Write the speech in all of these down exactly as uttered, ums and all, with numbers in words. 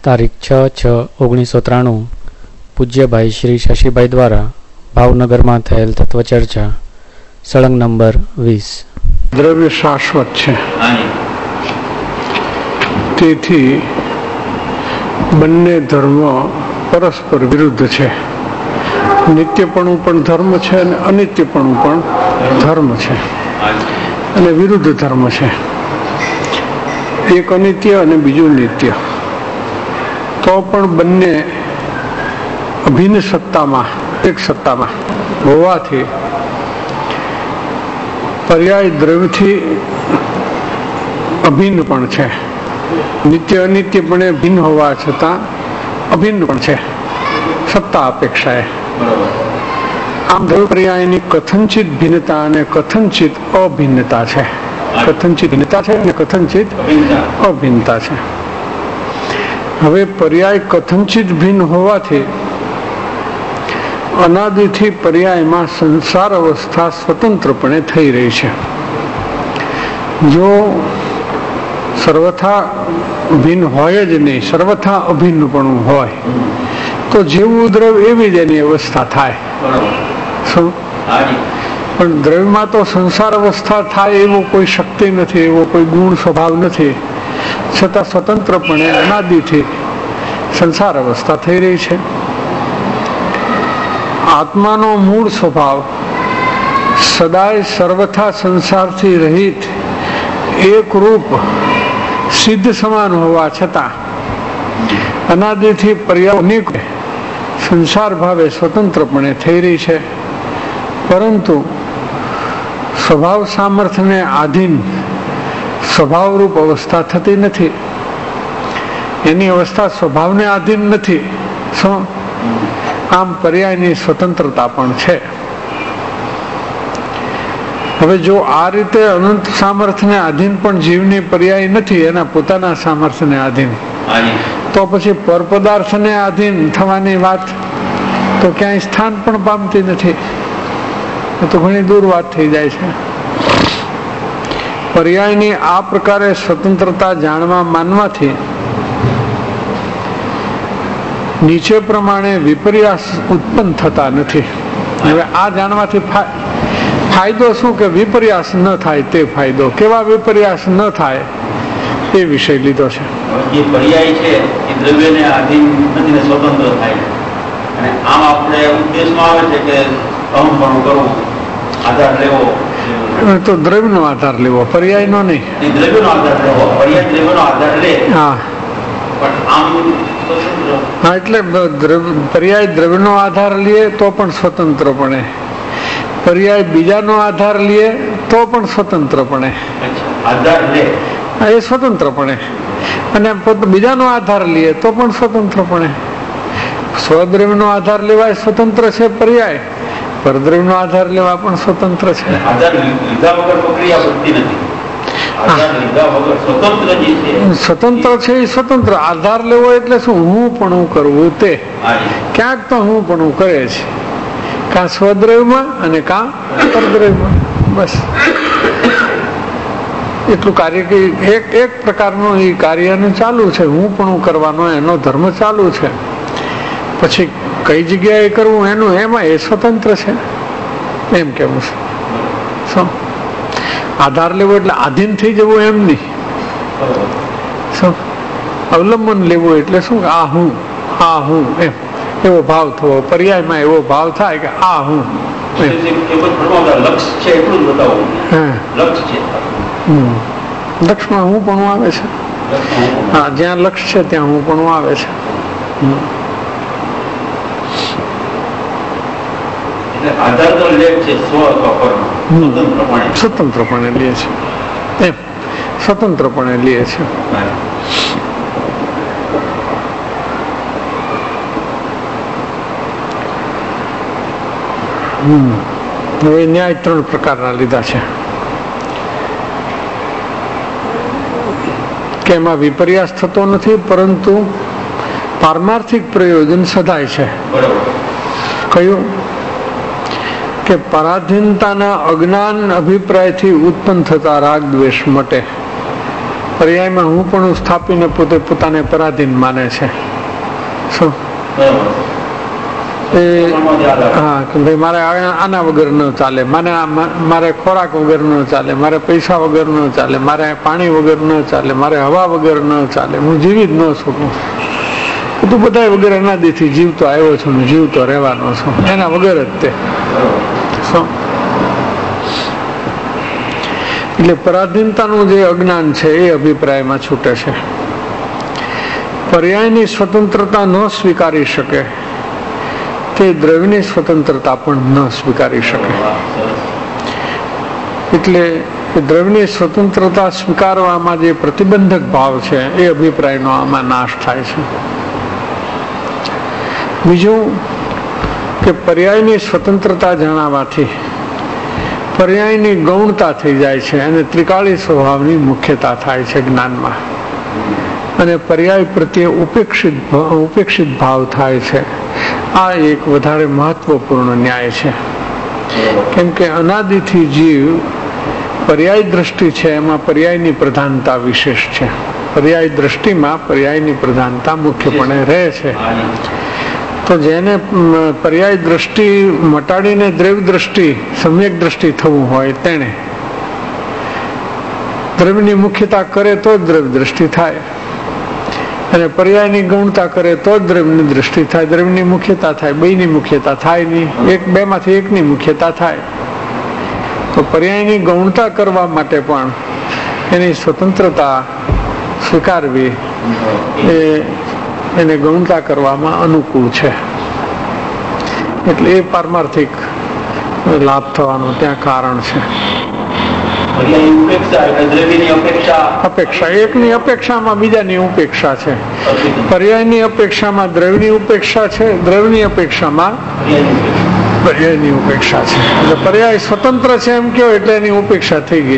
તારીખ છ છ ઓગણીસો ત્રાણું પૂજ્યભાઈ શ્રી શશીભાઈ દ્વારા ભાવનગરમાં થયેલ તત્વચર્ચા સળંગ નંબર વીસ. દ્રવ્ય શાશ્વત છે, તેથી બંને ધર્મ પરસ્પર વિરુદ્ધ છે. નિત્યપણું પણ ધર્મ છે અને અનિત્યપણું પણ ધર્મ છે અને વિરુદ્ધ ધર્મ છે. એક અનિત્ય અને બીજું નિત્ય, તો પણ બંને અભિન્ન સત્તામાં એક સત્તામાં હોવાથી પર્યાય દ્રવ્યથી અભિન્ન પણ છે. નિત્ય અનિત્યપણે ભિન્ન હોવા છતાં અભિન્ન પણ છે સત્તા અપેક્ષાએ. આમ દ્રવ્ય પર્યાયની કથનચિત ભિન્નતા અને કથનચિત અભિન્નતા છે. કથનચિત ભિન્નતા છે અને કથનચિત અભિન્નતા છે. હવે પર્યાય કથનચિત ભિન્ન હોવાથી અનાદિથી પર્યાયમાં સંસાર અવસ્થા સ્વતંત્રપણે થઈ રહી છે. જો સર્વથા ભિન્ન હોય જ નહીં, સર્વથા અભિન્નપણું હોય તો જેવું દ્રવ્ય એવી જ એની અવસ્થા થાય. પણ દ્રવ્યમાં તો સંસાર અવસ્થા થાય એવો કોઈ શક્તિ નથી, એવો કોઈ ગુણ સ્વભાવ નથી, છતાં સ્વતંત્રપણે અનાદિથી સંસાર અવસ્થા થઈ રહી છે. આત્માનો મૂળ સ્વભાવ સદાય સર્વથા સંસારથી રહિત એક રૂપ સિદ્ધ સમાન હોવા છતાં અનાદિથી પર્યાય સંસાર ભાવે સ્વતંત્રપણે થઈ રહી છે. પરંતુ સ્વભાવ સામર્થ્યને આધીન સ્વભાવરૂપ અવસ્થા થતી નથી. એની અવસ્થા સ્વભાવને આધીન નથી. શું? આમ પર્યાયની સ્વતંત્રતા પણ છે. હવે જો આ રીતે અનંત સામર્થ્યને આધીન પણ જીવની પર્યાય નથી, એના પોતાના સામર્થ્યને આધીન, તો પછી પરપદાર્થને આધીન થવાની વાત તો ક્યાંય સ્થાન પણ પામતી નથી. તો ઘણી દૂર વાત થઈ જાય છે. પર્યાયની આ પ્રકારે સ્વતંત્રતા જાણવા માનવાથી નીચે પ્રમાણે વિપર્યાસ ઉત્પન્ન થતા નથી. હવે આ જાણવાથી ફાયદો શું કે વિપર્યાસ ન થાય તે ફાયદો. કેવા વિપર્યાસ ન થાય એ વિષય લીધો છે. જે પર્યાય છે એ દ્રવ્યને આધીન નથી, સ્વતંત્ર થાય. અને આમ આપણે ઉદ્દેશમાં આવે છે કે અહંપણું કરવું, આધાર લેવો, તો દ્રવ્યનો આધાર લેવો, પર્યાયનો નહીં. દ્રવ્યનો આધાર લેવો, પર્યાય દ્રવ્યનો આધાર લે. હા, પણ આમ હા, એટલે પર્યાય દ્રવ્યનો આધાર લઈએ તો પણ સ્વતંત્રપણે, પર્યાય બીજાનો આધાર લઈએ તો પણ સ્વતંત્રપણે આધાર લે એ સ્વતંત્રપણે, અને બીજાનો આધાર લઈએ તો પણ સ્વતંત્રપણે. સ્વદ્રવ્યનો આધાર લેવા સ્વતંત્ર છે પર્યાય, પરદ્રવ્યનો આધાર લેવા પણ સ્વતંત્ર છે. આધાર લીધા વગર પ્રક્રિયા બનતી નથી. સ્વતંત્ર છે એ સ્વતંત્ર. આધાર લેવો એટલે શું? હું પણ કરવું તે. ક્યાંક તો હું પણ કરે છે, કાં સ્વદ્રવ્યમાં અને કાં પરદ્રવ્યમાં. બસ એટલું કાર્ય કે એક એક પ્રકારનું એ કાર્યનું ચાલુ છે. હું પણ કરવાનો એનો ધર્મ ચાલુ છે. પછી કઈ જગ્યાએ કરવું એનું એમાં એ સ્વતંત્ર છે એમ કેવું છે. શું આધાર લેવો એટલે આધીન થઈ જવું એમ નહીં. શું અવલંબન લેવું એટલે શું? આ હું, આ હું એમ એવો ભાવ થવો. પર્યાયમાં એવો ભાવ થાય કે આ હું. લક્ષમાં હું પણ આવે છે. હા, જ્યાં લક્ષ છે ત્યાં હું પણ આવે છે. સ્વતંત્રપણે લે છે એમ, સ્વતંત્રપણે લે છે. હમ હવે ન્યાય ત્રણ પ્રકારના લીધા છે કે એમાં વિપર્યાસ થતો નથી, પરંતુ પારમાર્થિક પ્રયોજન સદાય છે. કયું? કે પરાધીનતાના અજ્ઞાન અભિપ્રાયથી ઉત્પન્ન થતા રાગ દ્વેષ મટે. પર્યાયમાં હું પણ સ્થાપીને પોતે પોતાને પરાધીન માને છે. શું એ હા કે ભાઈ મારે આના વગર ન ચાલે, મને મારે ખોરાક વગર ન ચાલે, મારે પૈસા વગર ન ચાલે, મારે પાણી વગર ન ચાલે, મારે હવા વગર ન ચાલે, હું જીવી જ ન શકું. તું બધા વગર અનાદિથી જીવતો આવ્યો છું, જીવતો રહેવાનો છું, એના વગર જ તે. શું એટલે પરાધીનતાનું જે અજ્ઞાન છે એ અભિપ્રાયમાં છૂટે છે. પર્યાયની સ્વતંત્રતા ન સ્વીકારી શકે તે દ્રવ્યની સ્વતંત્રતા પણ ન સ્વીકારી શકે. એટલે દ્રવ્યની સ્વતંત્રતા સ્વીકારવામાં જે પ્રતિબંધક ભાવ છે એ અભિપ્રાયનો આમાં નાશ થાય છે. બીજું કે પર્યાયની સ્વતંત્રતા જણાવવાથી પર્યાયની ગૌણતા થઈ જાય છે અને ત્રિકાળી સ્વભાવની મુખ્યતા થાય છે જ્ઞાનમાં, અને પર્યાય પ્રત્યે ઉપેક્ષિત ઉપેક્ષિત ભાવ થાય છે. આ એક વધારે મહત્વપૂર્ણ ન્યાય છે, કેમ કે અનાદિથી જીવ પર્યાય દ્રષ્ટિ છે એમાં પર્યાયની પ્રધાનતા વિશેષ છે. પર્યાય દ્રષ્ટિમાં પર્યાયની પ્રધાનતા મુખ્યપણે રહે છે. તો જેને પર્યાય દ્રષ્ટિ મટાડીને દ્રવ્ય દ્રષ્ટિ સમ્યક દ્રષ્ટિ થવું હોય તેને દ્રવ્યની મુખ્યતા કરે તો જ દ્રવ્ય દ્રષ્ટિ થાય, અને પર્યાયની ગૌણતા કરે તો જ દ્રવ્યની દ્રષ્ટિ થાય, દ્રવ્યની મુખ્યતા થાય. બેયની મુખ્યતા થાય નહીં, એક બે માંથી એકની મુખ્યતા થાય. તો પર્યાયની ગૌણતા કરવા માટે પણ એની સ્વતંત્રતા સ્વીકારવી એ એને ગૌણતા કરવામાં અનુકૂળ છે. એટલે એ પારમાર્થિક લાભ થવાનું ત્યાં કારણ છે. અપેક્ષા એકની અપેક્ષામાં બીજાની ઉપેક્ષા છે. પર્યાયની અપેક્ષામાં દ્રવ્યની ઉપેક્ષા છે, દ્રવ્યની અપેક્ષામાં પર્યાયની ઉપેક્ષા છે. એટલે પર્યાય સ્વતંત્ર છે એમ કહો એટલે એની ઉપેક્ષા થઈ ગઈ.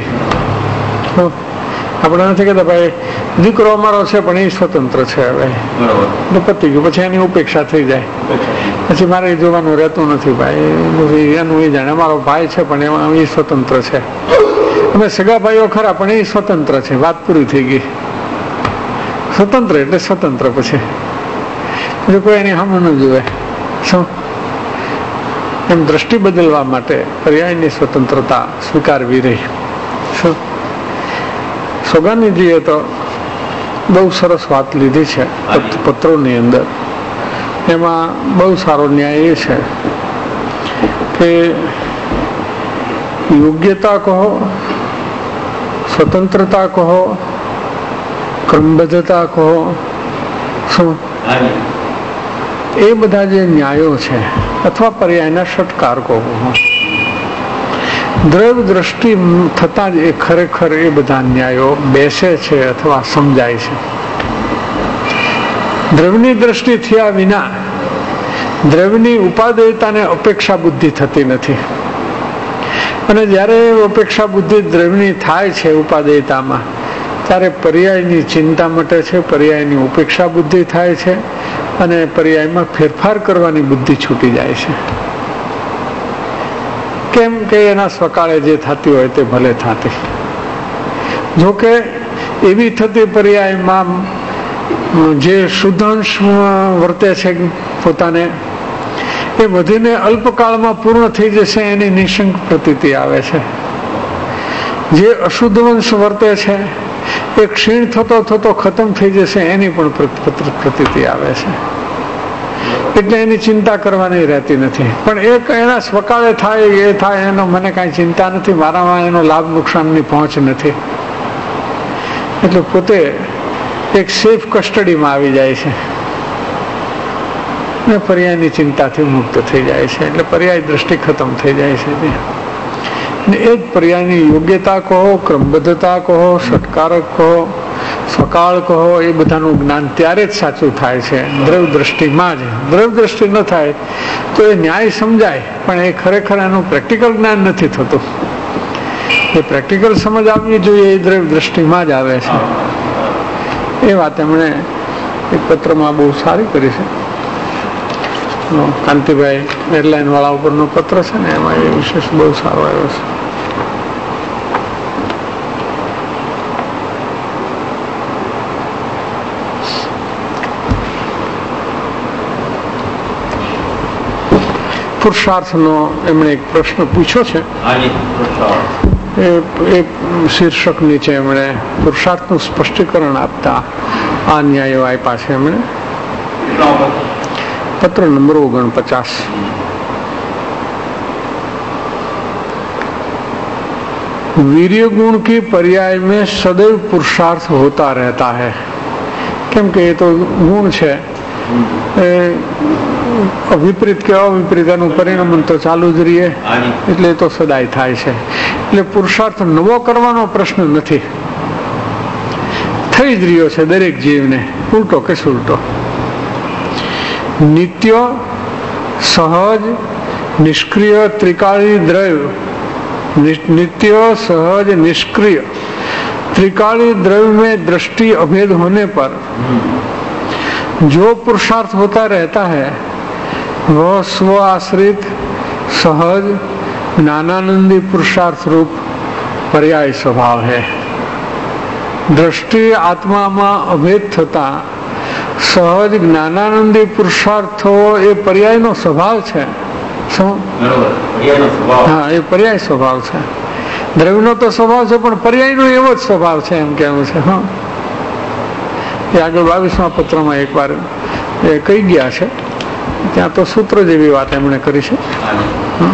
આપણે નથી કહેતા ભાઈ દીકરો અમારો છે પણ એ સ્વતંત્ર છે, હવે પતી ગયું, પછી એની ઉપેક્ષા થઈ જાય, પછી મારે જોવાનું રહેતું નથી. ભાઈ એનું એ જાણે અમારો ભાઈ છે પણ એમાં એ સ્વતંત્ર છે, અમે સગા ભાઈઓ ખરા પણ એ સ્વતંત્ર છે, વાત પૂરી થઈ ગઈ. સ્વતંત્ર એટલે સ્વતંત્ર, પછી પછી કોઈ એની સામે ન જોવે. શું એમ દ્રષ્ટિ બદલવા માટે પર્યાયની સ્વતંત્રતા સ્વીકારવી રહી. શું સોગાનીજીએ તો બહુ સરસ વાત લીધી છે પત્રોની અંદર. એમાં બહુ સારો ન્યાય એ છે કે યોગ્યતા કહો, સ્વતંત્રતા કહો, ક્રમબદ્ધતા કહો, શું એ બધા જે ન્યાયો છે અથવા પર્યાયના ષટકાર કહો, દ્રવ્ય દ્રષ્ટિ થતા જ એ ખરેખર એ બધા ન્યાયો બેસે છે અથવા સમજાય છે. દ્રવ્યની દ્રષ્ટિ થયા વિના દ્રવ્યની ઉપાદેયતાને અપેક્ષા બુદ્ધિ થતી નથી, અને જ્યારે અપેક્ષા બુદ્ધિ દ્રવ્યની થાય છે ઉપાદેયતામાં ત્યારે પર્યાયની ચિંતા મટે છે, પર્યાયની ઉપેક્ષા બુદ્ધિ થાય છે, અને પર્યાયમાં ફેરફાર કરવાની બુદ્ધિ છૂટી જાય છે. કેમ કે એના સ્વકાળે જે થતી હોય તે ભલે થતી. જોકે એવી થતી પર્યાયમાં જે શુદ્ધાંશ વર્તે છે પોતાને એ વધીને અલ્પકાળમાં પૂર્ણ થઈ જશે એની નિશંક પ્રતીતિ આવે છે. જે અશુદ્ધ વંશ વર્તે છે એ ક્ષીણ થતો થતો ખતમ થઈ જશે એની પણ પ્રતીતિ આવે છે. એટલે એની ચિંતા કરવાની રહેતી નથી. પણ એક એના સ્વકાળે થાય એ થાય એનો મને કાંઈ ચિંતા નથી, મારામાં એનો લાભ નુકસાનની પહોંચ નથી. એટલે પોતે એક સેફ કસ્ટડીમાં આવી જાય છે ને પર્યાયની ચિંતાથી મુક્ત થઈ જાય છે. એટલે પર્યાય દ્રષ્ટિ ખતમ થઈ જાય છે. ને એ જ પર્યાયની યોગ્યતા કહો, ક્રમબદ્ધતા કહો, ષટકારક કહો, સ્વકાળ કહો, એ બધાનું જ્ઞાન ત્યારે જ સાચું થાય છે દ્રવ્ય દ્રષ્ટિમાં જ. દ્રવ્ય દ્રષ્ટિ ન થાય તો એ ન્યાય સમજાય પણ એ ખરેખર એનું પ્રેક્ટિકલ જ્ઞાન નથી થતું. એ પ્રેક્ટિકલ સમજ આવવી જોઈએ એ દ્રવ્ય દ્રષ્ટિમાં જ આવે છે. એ વાત એમણે એક પત્રમાં બહુ સારી કરી છે. કાંતિભાઈ એરલાઇન વાળા ઉપરનો પત્ર છે ને એમાં એ વિશેષ બહુ સારો આવ્યો છે. પુરુષાર્થનો એમણે એક પ્રશ્ન પૂછ્યો છે. એ શીર્ષક નીચે એમણે પુરુષાર્થનું સ્પષ્ટીકરણ આપતા આ ન્યાયો આપ્યા છે. એમણે पत्र नंबर ओगणपचास. वीर्य गुण की पर्याय में सदैव पुरुषार्थ होता रहता है. केम के तो गुण है विपरीत के अविपरीत परिणाम तो चालू ज रही એટલે તો સદાય થાય છે. એટલે પુરુષાર્થ નવો કરવાનો પ્રશ્ન નથી, થઈ જ રહ્યો છે દરેક જીવને, ઉલટો કે સુલટો. नित्य सहज निष्क्रिय त्रिकाली द्रव्य, नित्य सहज निष्क्रिय त्रिकाली द्रव्य में दृष्टि अभेद होने पर जो पुरुषार्थ होता रहता है वह स्व आश्रित सहज ज्ञानानंदी पुरुषार्थ रूप पर्याय स्वभाव है. दृष्टि आत्मा में अभेद थता सहज ज्ञानानंदी पुरुषार्थो ए पर्याय नो स्वभाव है. हाँ, ये पर्याय स्वभाव है. द्रव्य नो तो स्वभाव है पण पर्याय नो एवो ज स्वभाव है एम कहवुं छे. हाँ, ये आगे बावीसमा पत्र में एक बार ए कही गया है. त्यां तो सूत्र जेवी वात एमणे करी छे. हाँ,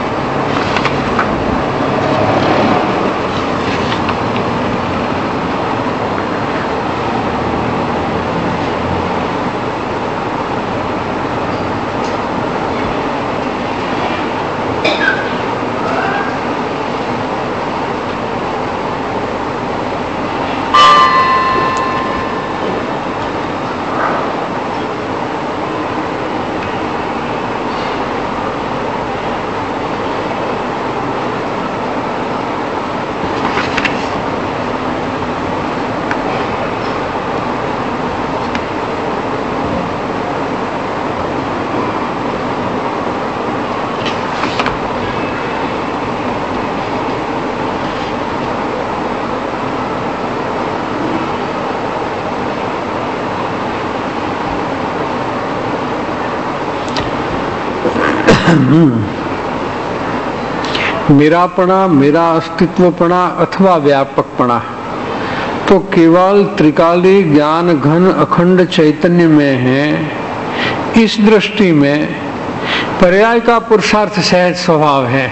मेरापना, मेरा अस्तित्वपना अथवा व्यापकपना तो केवल त्रिकाली ज्ञान घन अखंड चैतन्य में है. इस दृष्टि में पर्याय का पुरुषार्थ सहज स्वभाव है.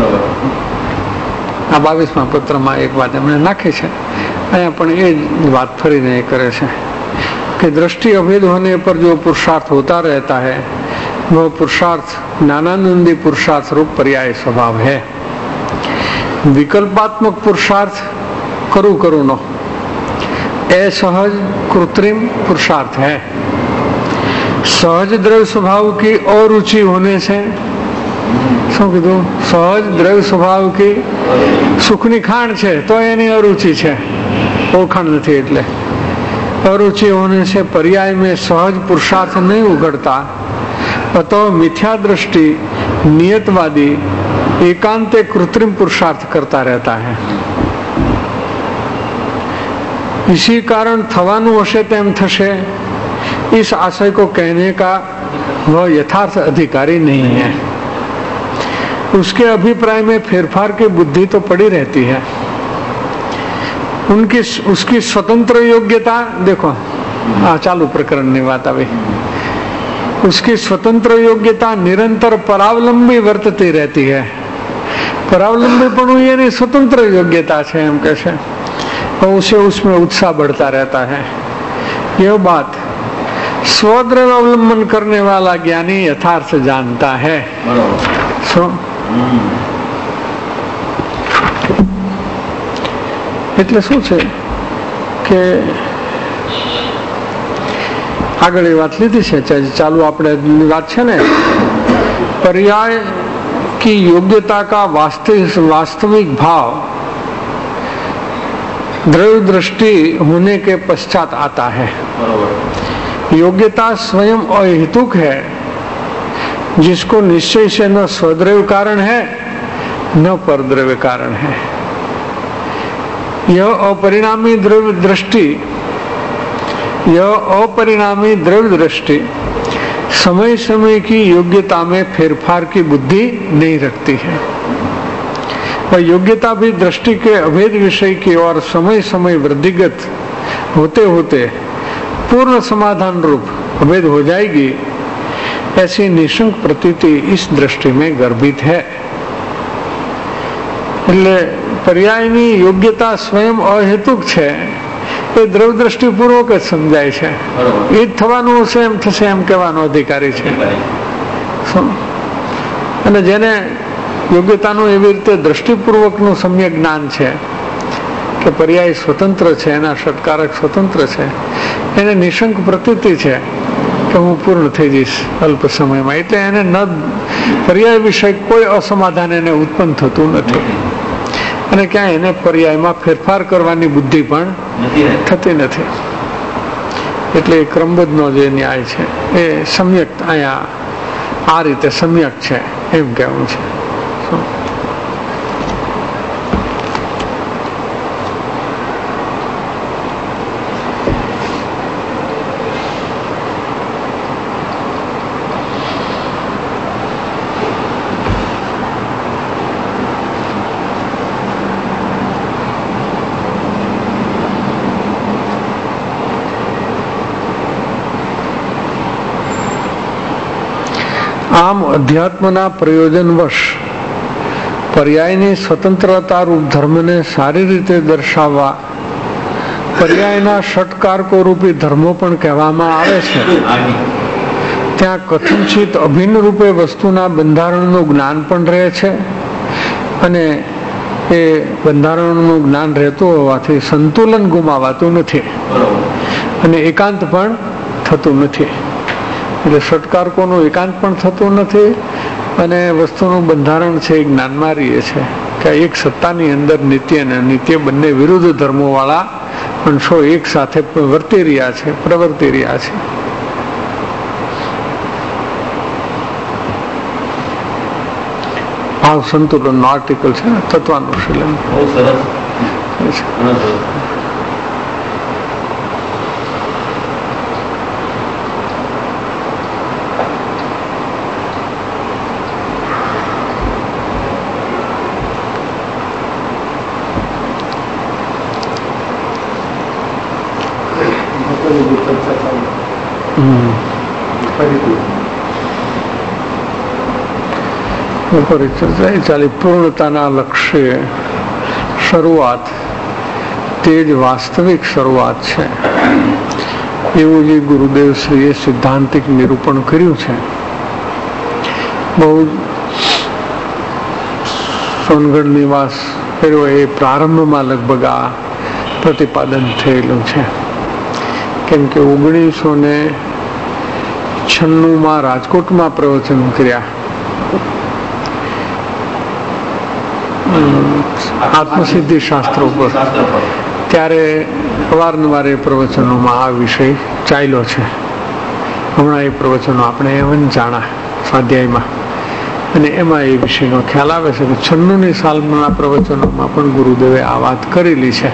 आ बावीसमा पत्र में एक बात एमणे नाखी है. अहींया पण ए बात फरीने करे छे कि दृष्टि अभेद होने पर जो पुरुषार्थ होता रहता है वह पुरुषार्थ ज्ञानानंदी पुरुषार्थ रूप पर्याय स्वभाव है. विकल्पात्मक पुरुषार्थ करू करू नो असहज कृत्रिम पुरुषार्थ है. सहज द्रव्य स्वभाव की अरुचि होने से શું કીધું? सहज द्रव्य स्वभाव की સુખની ખાણ છે તો એની અરુચિ છે, ઓળખાણ નથી. એટલે अरुचि होने से पर्याय में सहज पुरुषार्थ नहीं उगड़ता. अतः मिथ्या दृष्टि नियतवादी एकांते कृत्रिम पुरुषार्थ करता रहता है. इसी कारण थवानु हशे तेम थशे इस आशय को कहने का वह यथार्थ अधिकारी नहीं है. उसके अभिप्राय में फेरफार की बुद्धि तो पड़ी रहती है. उनकी उसकी स्वतंत्र योग्यता देखो, हाँ चालू प्रकरण की बात आई. उसकी स्वतंत्र योग्यता निरंतर परावलंबी वर्तती रहती है. परावलंबी पण ये स्वतंत्र योग्यता है एम कैसे, और उसे उसमें उत्साह बढ़ता रहता है. यह बात स्वद्रव्य अवलंबन करने वाला ज्ञानी यथार्थ जानता है. सो એટલે શું છે કે આગળ એ વાત લીધી છે. ચાલુ આપણે વાત છે ને, पर्याय की योग्यता का वास्तविक वास्तविक भाव द्रव्य दृष्टि होने के पश्चात आता है. योग्यता स्वयं अहेतुक है, जिसको निश्चय से न स्वद्रव्य कारण है न परद्रव्य कारण है. यह अपरिणामी द्रव्य दृष्टि यह अपरिणामी द्रव्य दृष्टि समय समय की योग्यता में फेरफार की बुद्धि नहीं रखती है। वह योग्यता भी दृष्टि के अभेद विषय की ओर समय समय वृद्धिगत होते होते पूर्ण समाधान रूप अभेद हो जाएगी, ऐसी निशंक प्रतीति इस दृष्टि में गर्भित है। એટલે પર્યાયની યોગ્યતા સ્વયં અહેતુક છે એ દ્રવ દ્રષ્ટિપૂર્વક જ સમજાય છે. એ જ થવાનું હશે એમ થશે એમ કહેવાનો અધિકારી છે. અને જેને યોગ્યતાનું એવી રીતે દ્રષ્ટિપૂર્વકનું સમ્યક જ્ઞાન છે કે પર્યાય સ્વતંત્ર છે, એના ષટકારક સ્વતંત્ર છે, એને નિશંક પ્રતીતિ છે કે હું પૂર્ણ થઈ જઈશ અલ્પ સમયમાં. એટલે એને ન પર્યાય વિષય કોઈ અસમાધાન એને ઉત્પન્ન થતું નથી અને ક્યાંય એને પર્યાયમાં ફેરફાર કરવાની બુદ્ધિ પણ થતી નથી. એટલે ક્રમબદ્ધનો જે ન્યાય છે એ સમ્યક અહીંયા આ રીતે સમ્યક છે એમ કહેવું છે. આમ અધ્યાત્મના પ્રયોજનવશ પર્યાયની સ્વતંત્રતા રૂપ ધર્મને સારી રીતે દર્શાવવા પર્યાયના ષટકારકો રૂપી ધર્મો પણ કહેવામાં આવે છે. ત્યાં કથનચિત અભિન્ન રૂપે વસ્તુના બંધારણનું જ્ઞાન પણ રહે છે અને એ બંધારણનું જ્ઞાન રહેતું હોવાથી સંતુલન ગુમાવાતું નથી અને એકાંત પણ થતું નથી. એટલે ષટકારકોનું એકાંત પણ થતું નથી અને વસ્તુનું બંધારણ છે એ જ્ઞાનમાં રહીએ છે કે એક સત્તાની અંદર નિત્ય અને નિત્ય બંને વિરુદ્ધ ધર્મો વાળા અંશો એક સાથે વર્તી રહ્યા છે, પ્રવર્તી રહ્યા છે. ભાવ સંતુલન નો આર્ટિકલ છે ને તત્વાનુશીલન. બહુ સરસ. ચર્ચા ચાલી પૂર્ણતાના લક્ષ્ય શરૂઆત તે જ વાસ્તવિક શરૂઆત છે એવું જે ગુરુદેવ શ્રીએ સિદ્ધાંતિક નિરૂપણ કર્યું છે. બહુ સોનગઢ નિવાસ કર્યો એ પ્રારંભમાં લગભગ આ પ્રતિપાદન થયેલું છે. કેમ કે ઓગણીસો ને છન્નું માં રાજકોટમાં પ્રવચન કર્યા આત્મસિદ્ધિ શાસ્ત્ર ઉપર, ત્યારે અવારનવાર એ પ્રવચનોમાં આ વિષય ચાલ્યો છે. હમણાં એ પ્રવચનો આપણે એવન જાણા સ્વાધ્યાયમાં અને એમાં એ વિષયનો ખ્યાલ આવે છે કે છન્નુની સાલના પ્રવચનોમાં પણ ગુરુદેવે આ વાત કરેલી છે.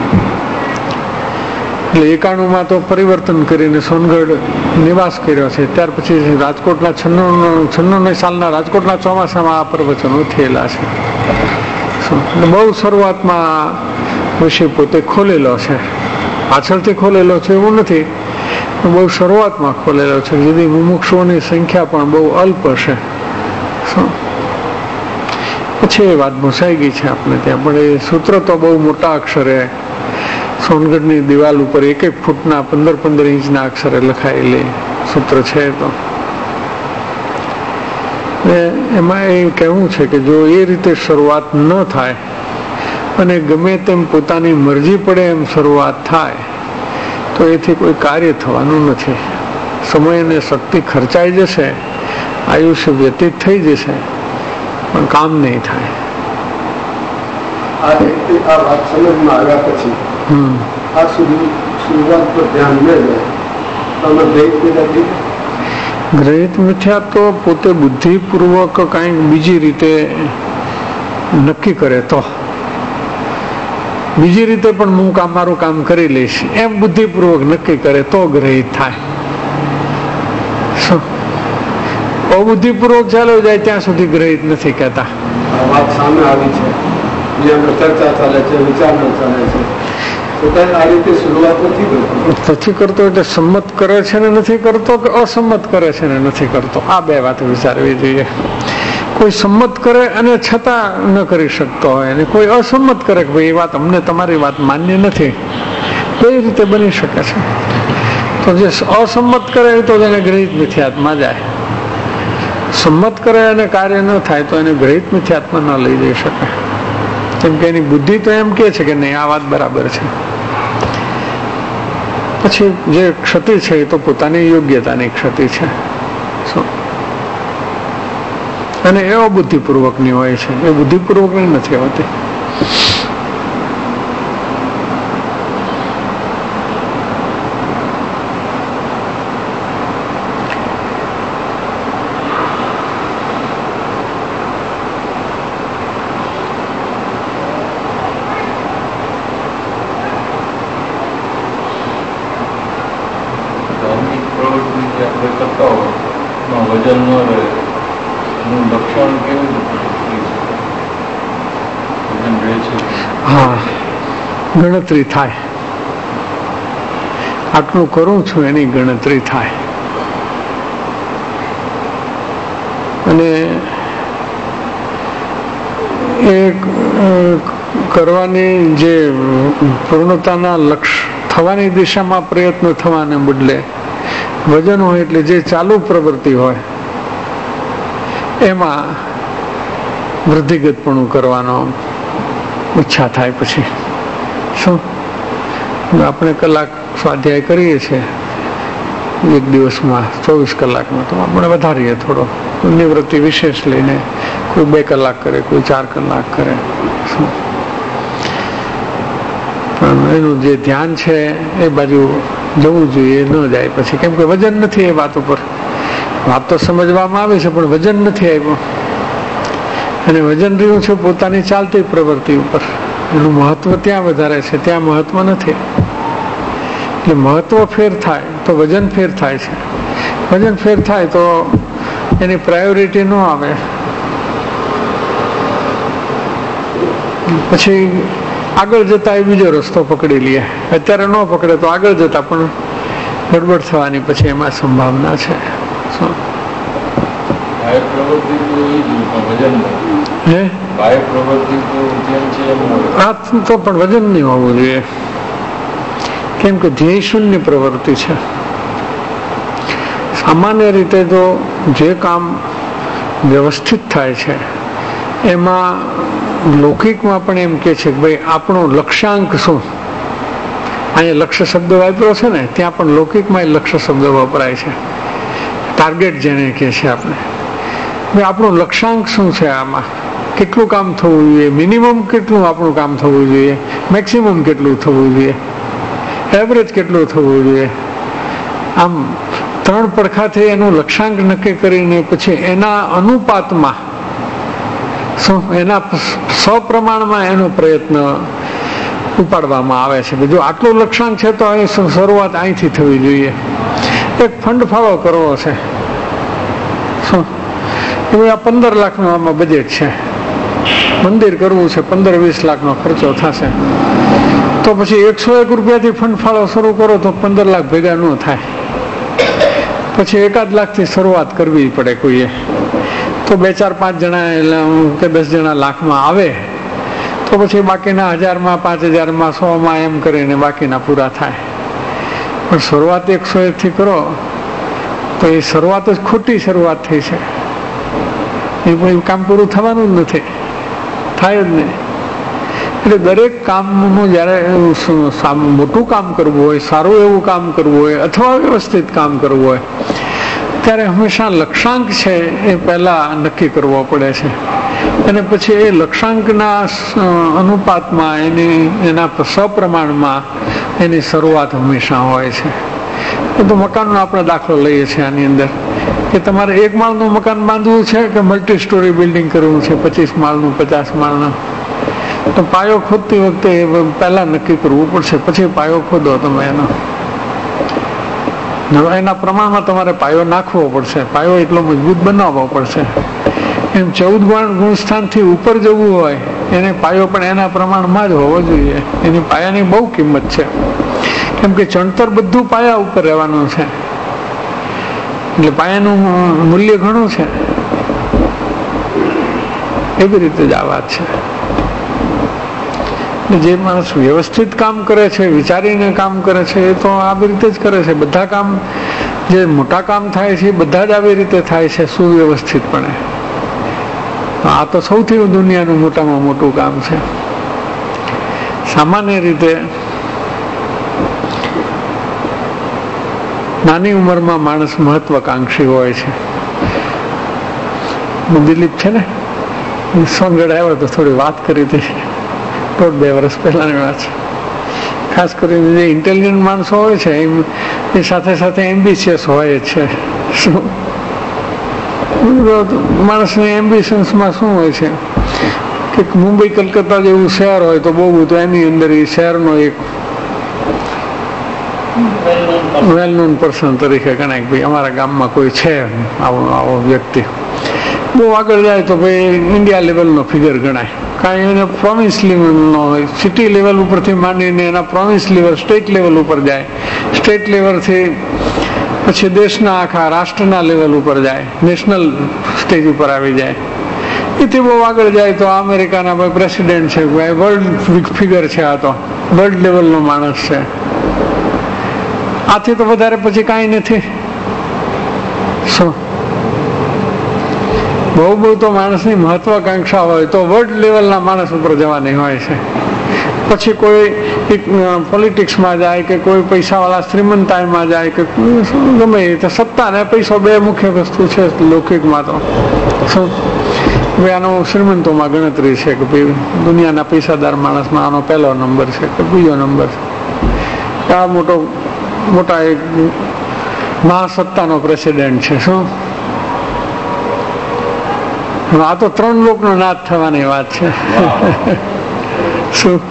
એટલે એકાણુંમાં તો પરિવર્તન કરીને સોનગઢ નિવાસ કર્યો છે. ત્યાર પછી રાજકોટના છન્નું છન્નુની સાલના રાજકોટના ચોમાસામાં આ પ્રવચનો થયેલા છે. બહુ શરૂઆતમાં વિષય પોતે ખોલેલો છે, પાછળથી ખોલેલો છે એવું નથી, બહુ શરૂઆતમાં ખોલેલો છે. જેથી મુમુક્ષુઓની સંખ્યા પણ બહુ અલ્પ હશે. પછી એ વાત ભૂસાઈ ગઈ છે આપણે ત્યાં, પણ એ સૂત્ર તો બહુ મોટા અક્ષરે સોનગઢની દિવાલ ઉપર એક એક ફૂટના પંદર પંદર ઇંચના અક્ષરે લખાયેલી સૂત્ર છે. તો એમાં એ કહેવું છે કે જો એ રીતે શરૂઆત ન થાય અને ગમે તેમ પોતાની મરજી પડે એમ શરૂઆત થાય તો એથી કોઈ કાર્ય થવાનું નથી. સમય અને શક્તિ ખર્ચાઈ જશે, આયુષ્ય વ્યતીત થઈ જશે, પણ કામ નહીં થાય. આ વાત સમજમાં આવ્યા પછી આ સુધી શરૂઆત પર ધ્યાન ન જાય તમે દ્વૈત નથી. ગ્રહિત મિથ્યા તો પોતે બુદ્ધિપૂર્વક કંઈક બીજી રીતે નક્કી કરે તો, બીજી રીતે પણ હું કામ મારું કામ કરી લઈશ એમ બુદ્ધિપૂર્વક નક્કી કરે તો ગ્રહિત થાય. અબુદ્ધિપૂર્વક ચાલ્યો જાય ત્યાં સુધી ગ્રહિત નથી કહેતા. વાત સામે આવી છે, ચર્ચા ચાલે છે, વિચારણા ચાલે છે, આ રીતે શરૂઆત નથી કરતો નથી કરતો એટલે સંમત કરે છે ને નથી કરતો કે અસંમત કરે છે ને નથી કરતો, આ બે વાત વિચારવી જોઈએ. કોઈ સંમત કરે અને છતાં ન કરી શકતો હોય, અને કોઈ અસંમત કરે કે ભાઈ એ વાત અમને તમારી વાત માન્ય નથી, કઈ રીતે બની શકે છે? તો જે અસંમત કરે તો એને ગ્રહિત મિથ્યાત્મા જાય, સંમત કરે અને કાર્ય ન થાય તો એને ગ્રહિત મિથ્યાત્મા ન લઈ જઈ શકે. કેમ કે એની બુદ્ધિ તો એમ કે છે કે નહીં આ વાત બરાબર છે. પછી જે ક્ષતિ છે એ તો પોતાની યોગ્યતાની ક્ષતિ છે, અને એ અબુદ્ધિપૂર્વકની હોય છે, એ બુદ્ધિપૂર્વકની નથી હોતી. ગણતરી થાય, આટલું કરું છું એની ગણતરી થાય, અને એ કરવાની જે પૂર્ણતાના લક્ષ્ય થવાની દિશામાં પ્રયત્ન થવાને બદલે વજન હોય એટલે જે ચાલુ પ્રવૃત્તિ હોય એમાં વૃદ્ધિગતપણું કરવાનો ઈચ્છા થાય. પછી શું આપણે કલાક સ્વાધ્યાય કરીએ છીએ એક દિવસમાં, ચોવીસ કલાકમાં, તો આપણે વધારીએ થોડો, નિવૃત્તિ વિશેષ લઈને કોઈ બે કલાક કરે, કોઈ ચાર કલાક કરે. પણ એનું જે ધ્યાન છે એ બાજુ જવું જોઈએ, ન જાય પછી, કેમ કે વજન નથી એ વાત ઉપર. વાત તો સમજવામાં આવી છે પણ વજન નથી આવ્યું, અને વજન રહ્યું છે પોતાની ચાલતી પ્રવૃત્તિ ઉપર. એનું મહત્વ ત્યાં વધારે છે, ત્યાં મહત્વ નથી. એટલે મહત્વ ફેર થાય તો વજન ફેર થાય છે, વજન ફેર થાય તો એની પ્રાયોરિટી ન આવે. પછી આગળ જતા એ બીજો રસ્તો પકડી લે, અત્યારે ન પકડે તો આગળ જતા પણ ગડબડ થવાની પછી એમાં સંભાવના છે. તો પણ વજન નહીં હોવું જોઈએ, કેમ કે ધ્યેય શૂન્ય પ્રવૃત્તિ છે. સામાન્ય રીતે તો જે કામ વ્યવસ્થિત થાય છે એમાં લૌકિકમાં પણ એમ કે છે કે ભાઈ આપણો લક્ષ્યાંક શું. અહીંયા લક્ષ્ય શબ્દ વાપર્યો છે ને, ત્યાં પણ લૌકિકમાં લક્ષ્ય શબ્દ વપરાય છે, ટાર્ગેટ જેને કહે છે આપણે. ભાઈ આપણું લક્ષ્યાંક શું છે, આમાં કેટલું કામ થવું જોઈએ, મિનિમમ કેટલું આપણું કામ થવું જોઈએ, મેક્સિમમ કેટલું થવું જોઈએ, એવરેજ કેટલું થવું જોઈએ. આમ ત્રણ પડખાથી એનું લક્ષ્યાંક નક્કી કરીને પછી એના અનુપાતમાં શું, એના સપ્રમાણમાં એનો પ્રયત્ન ઉપાડવામાં આવે છે. જો આટલું લક્ષ્યાંક છે તો અહીં શરૂઆત અહીંથી થવી જોઈએ. એક ફંડ ફાળો કરવો છે, શું કે આ પંદર લાખનું આમાં બજેટ છે, મંદિર કરવું છે, પંદર વીસ લાખનો ખર્ચો થશે, તો પછી એકસો એક રૂપિયાથી ફંડ ફાળો શરૂ કરો તો પંદર લાખ ભેગા ન થાય. પછી એકાદ લાખથી શરૂઆત કરવી પડે કોઈએ. તો બે ચાર પાંચ જણા કે દસ જણા લાખમાં આવે તો પછી બાકીના હજારમાં, પાંચ હજારમાં, સોમાં એમ કરીને બાકીના પૂરા થાય. પણ શરૂઆત એકસો એકથી કરો તો એ શરૂઆત જ ખોટી શરૂઆત થઈ છે, એ કોઈ કામ પૂરું થવાનું જ નથી, થાય જ નહીં. એટલે દરેક કામનું જ્યારે મોટું કામ કરવું હોય, સારું એવું કામ કરવું હોય અથવા વ્યવસ્થિત કામ કરવું હોય ત્યારે હંમેશા લક્ષ્યાંક છે એ પહેલા નક્કી કરવો પડે છે, અને પછી એ લક્ષ્યાંકના અનુપાતમાં એની એના સપ્રમાણમાં એની શરૂઆત હંમેશા હોય છે. એ તો મકાનનો આપણે દાખલો લઈએ છીએ આની અંદર કે તમારે એક માળનું મકાન બાંધવું છે કે મલ્ટી સ્ટોરી બિલ્ડિંગ કરવું છે, પચીસ માળનું, પચાસ માળનું, તો પાયો ખોદતી વખતે પહેલા નક્કી કરવું પડશે, પછી પાયો ખોદો તમે એનો. એના પ્રમાણમાં તમારે પાયો નાખવો પડશે, પાયો એટલો મજબૂત બનાવવો પડશે. એમ ચૌદ ગુણ ગુણસ્થાનથી ઉપર જવું હોય એને પાયો પણ એના પ્રમાણમાં જ હોવો જોઈએ. એની પાયાની બહુ કિંમત છે, કેમ કે ચણતર બધું પાયા ઉપર રહેવાનું છે, એટલે પાયાનું મૂલ્ય ઘણું છે. એવી રીતે જ આ વાત છે. જે માણસ વ્યવસ્થિત કામ કરે છે, વિચારીને કામ કરે છે, એ તો આવી રીતે જ કરે છે. બધા કામ જે મોટા કામ થાય છે એ બધા જ આવી રીતે થાય છે, સુવ્યવસ્થિતપણે. આ તો સૌથી દુનિયાનું મોટામાં મોટું કામ છે. સામાન્ય રીતે નાની ઉંમરમાં માણસ મહત્વાકાંક્ષી હોય છે. દિલીપ છે ને, સોનગઢ આવ્યો તો થોડી વાત કરી હતી, દોઢ બે વર્ષ પહેલાની વાત છે. ખાસ કરીને જે ઇન્ટેલિજન્ટ માણસો હોય છે એ સાથે સાથે એમ્બિશિયસ હોય છે. શું માણસની એમ્બિશન્સમાં શું હોય છે કે મુંબઈ કલકત્તા જેવું શહેર હોય તો બહુ તો એની અંદર એ શહેરનો એક વેલ નોન પર્સન તરીકે ગણાય કે ભાઈ અમારા ગામમાં કોઈ છે આવો આવો વ્યક્તિ. બહુ આગળ જાય તો ભાઈ ઇન્ડિયા લેવલનો ફિગર ગણાય. કાંઈ એને પ્રોવિન્સ લેવલનો હોય, સિટી લેવલ ઉપરથી માંડીને એના પ્રોવિન્સ લેવલ, સ્ટેટ લેવલ ઉપર જાય, સ્ટેટ લેવલથી પછી દેશના આખા રાષ્ટ્રના લેવલ ઉપર જાય, નેશનલ સ્ટેજ ઉપર આવી જાય. એથી બહુ આગળ જાય તો અમેરિકાના ભાઈ પ્રેસિડેન્ટ છે, ભાઈ વર્લ્ડ ફિગર છે, આ તો વર્લ્ડ લેવલનો માણસ છે. આથી તો વધારે પછી કાંઈ નથી. શું બહુ બહુ તો માણસની મહત્વાકાંક્ષા હોય તો વર્લ્ડ લેવલના માણસ ઉપર જવાની હોય છે. પછી કોઈ પોલિટિક્સમાં જાય કે કોઈ પૈસાવાળા શ્રીમંતાઈમાં જાય કે ગમે તો સત્તા ને પૈસો બે મુખ્ય વસ્તુ છે લૌકિકમાં. તો શું ભાઈ આનો શ્રીમંતોમાં ગણતરી છે કે ભાઈ દુનિયાના પૈસાદાર માણસમાં આનો પહેલો નંબર છે કે બીજો નંબર છે. આ મોટો મોટા એક મહાસત્તાનો પ્રેસિડેન્ટ છે. શું આ તો ત્રણ લોકનો નાથ થવાની વાત છે. શું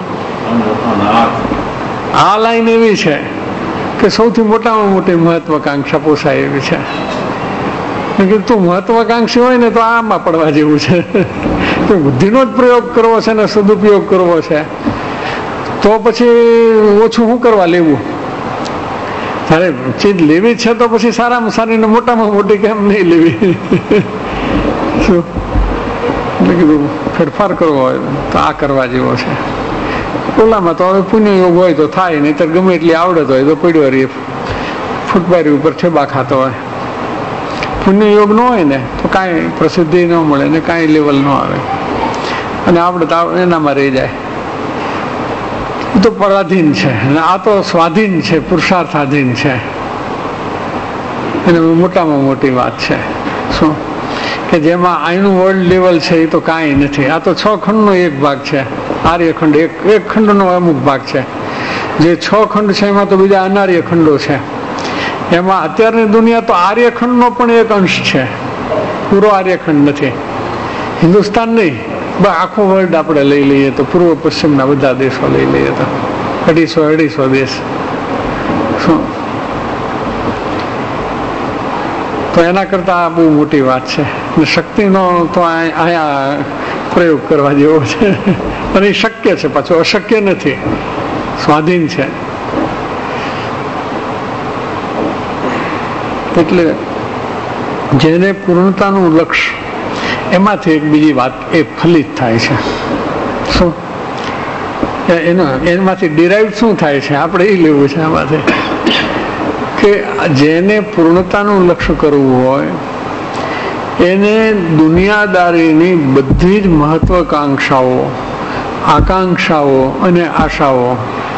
આ લાઈન એવી છે કે સૌથી મોટામાં મોટી મહત્વાકાંક્ષા પોસાય એવી છે. તું મહત્વાકાંક્ષી હોય ને તો આમાં પડવા જેવું છે. બુદ્ધિનો જ પ્રયોગ કરવો છે ને સદુપયોગ કરવો છે તો પછી ઓછું શું કરવા લેવું. તારે ચીજ લેવી છે તો પછી સારામાં સારી ને મોટામાં મોટી કેમ નહીં લેવી. શું કીધું ફેરફાર કરવો હોય તો આ કરવા જેવો છે. ઓલામાં તો હવે પુણ્ય યોગ હોય તો થાય, નહીં તો ગમે એટલી આવડત હોય તો પડ્યો રહી ફૂટબારી ઉપર ઠેબા ખાતો હોય. પુણ્ય યોગ ન હોય ને તો કાંઈ પ્રસિદ્ધિ ન મળે ને કાંઈ લેવલ ન આવે, અને આવડત એનામાં રહી જાય. એ તો પરાધીન છે અને આ તો સ્વાધીન છે, પુરુષાર્થાધીન છે. એને મોટામાં મોટી વાત છે. શું કે જેમાં અહીંનું વર્લ્ડ લેવલ છે એ તો કાંઈ નથી. આ તો છ ખંડનો એક ભાગ છે. આર્યખંડ એક એક ખંડનો અમુક ભાગ છે. જે છ ખંડ છે એમાં તો બીજા અનાર્ય ખંડો છે. એમાં અત્યારની દુનિયા તો આર્યખંડનો પણ એક અંશ છે, પૂરો આર્યખંડ નથી. હિન્દુસ્તાન નહીં, બસ આખો વર્લ્ડ આપણે લઈ લઈએ તો પૂર્વ પશ્ચિમના બધા દેશો લઈ લઈએ તો અઢીસો અઢીસો દેશ. શું તો એના કરતાં આ બહુ મોટી વાત છે. શક્તિનો તો અહીંયા પ્રયોગ કરવા જેવો છે, અને એ શક્ય છે, પાછું અશક્ય નથી, સ્વાધીન છે. એટલે જેને પૂર્ણતાનું લક્ષ્ય, એમાંથી એક બીજી વાત એ ફલિત થાય છે. શું એનો એમાંથી ડિરાઈવ શું થાય છે આપણે એ લેવું છે આમાંથી, કે જેને પૂર્ણતાનું લક્ષ્ય કરવું હોય એને દુનિયાદારીની બધી જ મહત્વાકાંક્ષાઓ, આકાંક્ષાઓ અને આશાઓ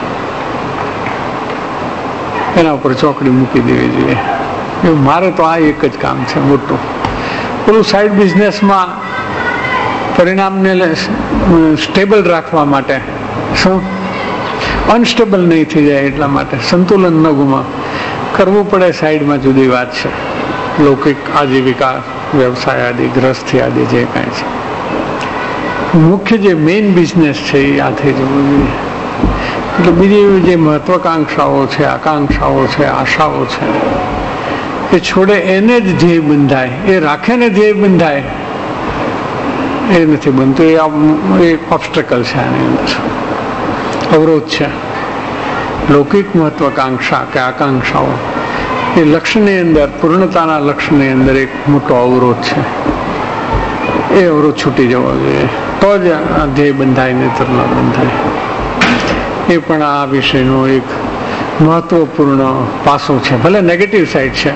એના ઉપર ચોકડી મૂકી દેવી જોઈએ. મારે તો આ એક જ કામ છે મોટું. પેલું સાઈડ બિઝનેસમાં પરિણામને સ્ટેબલ રાખવા માટે, શું અનસ્ટેબલ નહીં થઈ જાય એટલા માટે, સંતુલન ન ગુમાવ કરવું પડે. સાઈડમાં જુદી વાત છે, લૌકિક આજીવિકા, વ્યવસાય આદિ, ગ્રસ્થી આદિ જે કાંઈ છે. મુખ્ય જે મેઇન બિઝનેસ છે એ આ થઈ જવું જોઈએ. એટલે બીજી જે મહત્વાકાંક્ષાઓ છે, આકાંક્ષાઓ છે, આશાઓ છે, એ છોડે એને જ ધ્યેય બંધાય, એ રાખે ને ધ્યેય બંધાય એ નથી બનતું. એ એક ઓબ્સ્ટેકલ છે, આની અંદર અવરોધ છે. લૌકિક મહત્વાકાંક્ષા કે આકાંક્ષાઓ એ લક્ષ્યની અંદર, પૂર્ણતાના લક્ષ્યની અંદર એક મોટો અવરોધ છે. એ અવરોધ છૂટી જવો જોઈએ, તો જ આ ધ્યેય બંધાય, નહીતર ન બંધાય. એ પણ આ વિષયનો એક મહત્વપૂર્ણ પાસું છે. ભલે નેગેટિવ સાઈડ છે,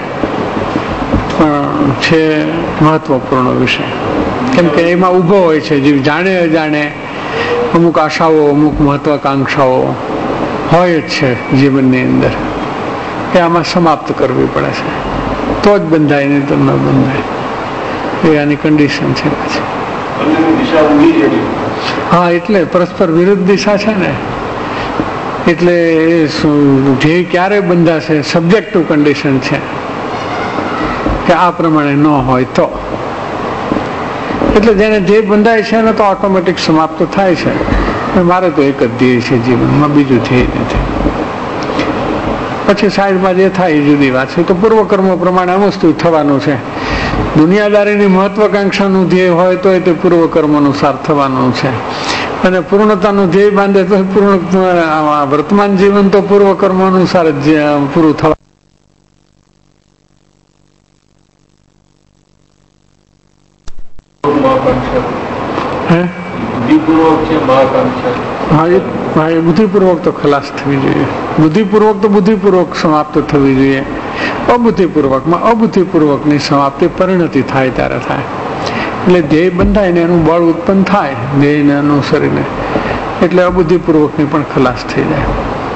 પણ છે મહત્વપૂર્ણ વિષય. કેમ કે એમાં ઊભો હોય છે, જે જાણે અજાણે અમુક આશાઓ, અમુક મહત્વાકાંક્ષાઓ હોય જ છે જીવનની અંદર, એ આમાં સમાપ્ત કરવી પડે છે, તો જ બંધાય, નહીં તો ન બંધાય. એ આની કન્ડિશન છે. પછી હા, એટલે પરસ્પર વિરુદ્ધ દિશા છે ને, એટલે એ ધ્યેય ક્યારે બંધાશે? સબ્જેક્ટિવ કન્ડિશન છે કે આ પ્રમાણે ન હોય તો. એટલે જેને ધ્યેય બંધાય છે એને તો ઓટોમેટિક સમાપ્ત થાય છે. મારે તો એક જ ધ્યેય છે જીવનમાં, બીજું ધ્યેય નથી. પછી સાઈડમાં જે થાય એ જુદી વાત છે. તો પૂર્વકર્મ પ્રમાણે અવસ્થિત થવાનું છે. દુનિયાદારીની મહત્વાકાંક્ષાનું ધ્યેય હોય તો તે પૂર્વકર્મ અનુસાર થવાનું છે, અને પૂર્ણતાનું ધ્યેય બાંધે તો પૂર્ણ વર્તમાન જીવન તો પૂર્વકર્મ અનુસાર જ પૂરું થવાનું. હા, એ બુદ્ધિપૂર્વક તો ખલાસ થવી જોઈએ. બુદ્ધિપૂર્વક તો બુદ્ધિપૂર્વક સમાપ્ત થવી જોઈએ. અબુદ્ધિપૂર્વકમાં અબુદ્ધિપૂર્વકની સમાપ્તિ પરિણતિ થાય ત્યારે થાય. એટલે ધ્યેય બંધાય ને એનું બળ ઉત્પન્ન થાય ધ્યેયને અનુસરીને, એટલે અબુદ્ધિપૂર્વકની પણ ખલાસ થઈ જાય.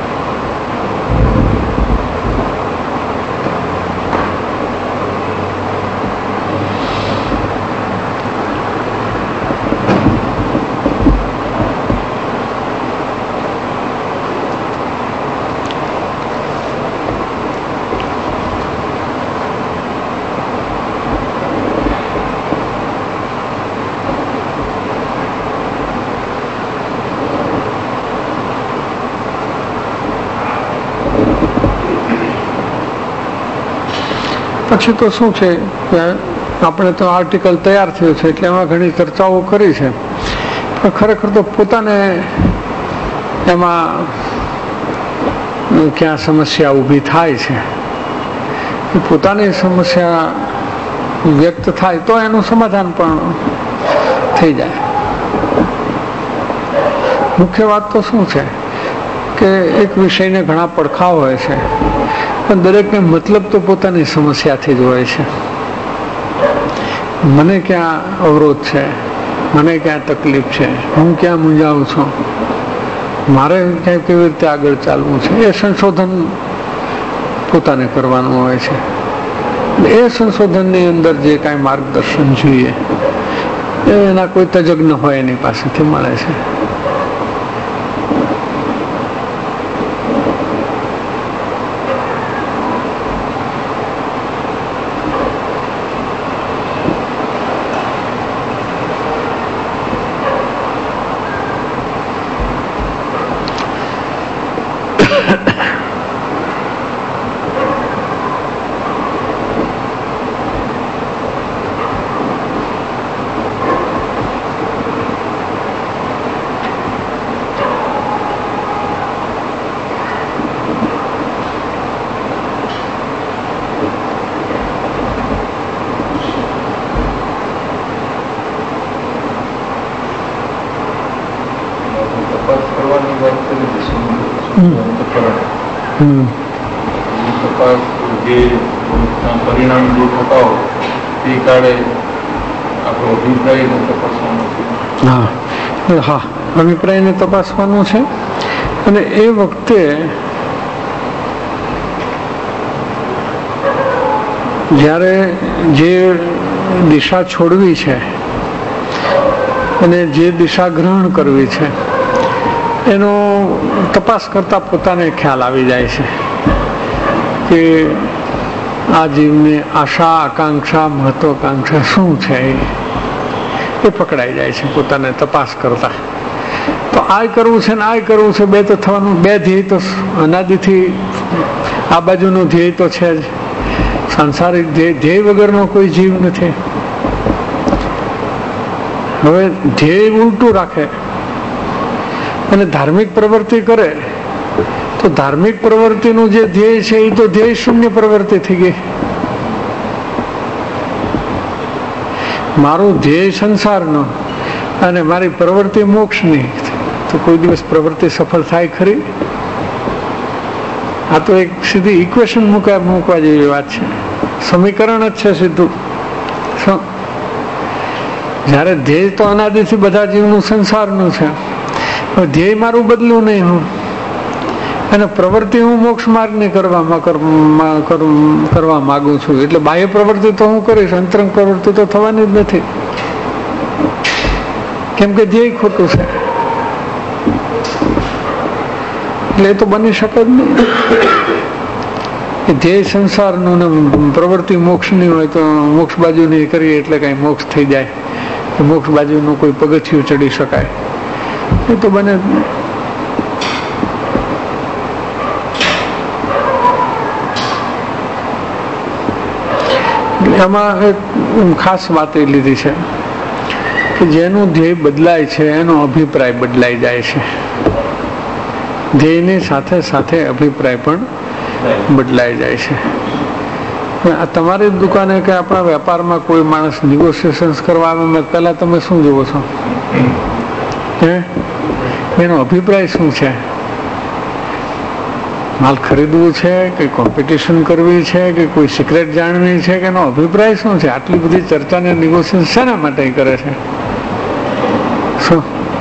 પછી તો શું છે કે આપણે તો આર્ટિકલ તૈયાર થયું છે એટલે એમાં ઘણી ચર્ચાઓ કરી છે, પણ ખરેખર તો પોતાને એમાં ક્યાં સમસ્યા ઊભી થાય છે, પોતાની સમસ્યા વ્યક્ત થાય તો એનું સમાધાન પણ થઈ જાય. મુખ્ય વાત તો શું છે કે એક વિષયને ઘણા પડખાવ હોય છે, પણ દરેકને મતલબ તો પોતાની સમસ્યાથી જ હોય છે. મને ક્યાં અવરોધ છે, મને ક્યાં તકલીફ છે, હું ક્યાં મૂંઝાવું છું, મારે ક્યાં કેવી રીતે આગળ ચાલવું છે, એ સંશોધન પોતાને કરવાનું હોય છે. એ સંશોધનની અંદર જે કાંઈ માર્ગદર્શન જોઈએ એ એના કોઈ તજજ્ઞ હોય એની પાસેથી મળે છે. પરિણામ જે થતા હોય તે કાળે આપણો અભિપ્રાયને તપાસવાનો છે. હા હા અભિપ્રાયને તપાસવાનું છે. અને એ વખતે જ્યારે જે દિશા છોડવી છે અને જે દિશા ગ્રહણ કરવી છે એનો તપાસ કરતા પોતાને ખ્યાલ આવી જાય છે કે આ જીવની આશા, આકાંક્ષા, મહત્વાકાંક્ષા શું છે એ પકડાઈ જાય છે પોતાને તપાસ કરતા. તો આ કરવું છે ને આ કરવું છે, બે તો થવાનું. બે ધ્યેય તો અનાદિથી આ બાજુનું ધ્યેય તો છે જ. સાંસારિક ધ્યેય ધ્યેય વગરનો કોઈ જીવ નથી. હવે ધ્યેય ઉલટું રાખે અને ધાર્મિક પ્રવૃત્તિ કરે તો ધાર્મિક પ્રવૃત્તિનું જે ધ્યેય છે એ તો ધ્યેય શૂન્ય પ્રવૃત્તિ થઈ ગઈ. મારું ધ્યેય સંસારનો અને મારી પ્રવૃત્તિ મોક્ષની, તો કોઈ દિવસ પ્રવૃત્તિ સફળ થાય ખરી? આ તો એક સીધી ઇક્વેશન મૂકવા મૂકવા જેવી વાત છે, સમીકરણ જ છે સીધું. જયારે ધ્યેય તો અનાદિથી બધા જીવનું સંસારનું છે, ધ્યેય મારું બદલું નહીં હું, અને પ્રવૃત્તિ હું મોક્ષ માર્ગની કરવામાં કરવા માંગુ છું. એટલે બાહ્ય પ્રવૃત્તિ તો હું કરીશ, અંતરંગ પ્રવૃત્તિ તો થવાની જ નથી, કેમ કે ધ્યેય ખોટું છે. એટલે એ તો બની શકે જ નહીં. ધ્યેય સંસારનું ને પ્રવૃત્તિ મોક્ષની હોય તો મોક્ષ બાજુની કરીએ એટલે કઈ મોક્ષ થઈ જાય, મોક્ષ બાજુનું કોઈ પગથિયું ચડી શકાય, એ તો બને જ નહીં. એમાં એક ખાસ વાત એ લીધી છે કે જેનું ધ્યેય બદલાય છે એનો અભિપ્રાય બદલાઈ જાય છે. ધ્યેયની સાથે સાથે અભિપ્રાય પણ બદલાઈ જાય છે. આ તમારી દુકાને કે આપણા વેપારમાં કોઈ માણસ નેગોશિએશન્સ કરવા આવે, પહેલા તમે શું જુઓ છો? હે, એનો અભિપ્રાય શું છે? માલ ખરીદવું છે કે કોમ્પિટિશન કરવી છે કે કોઈ સિક્રેટ જાણવી છે, કે એનો અભિપ્રાય શું છે? આટલી બધી ચર્ચા ને નેગોશિએશન શેના માટે કરે છે? શું?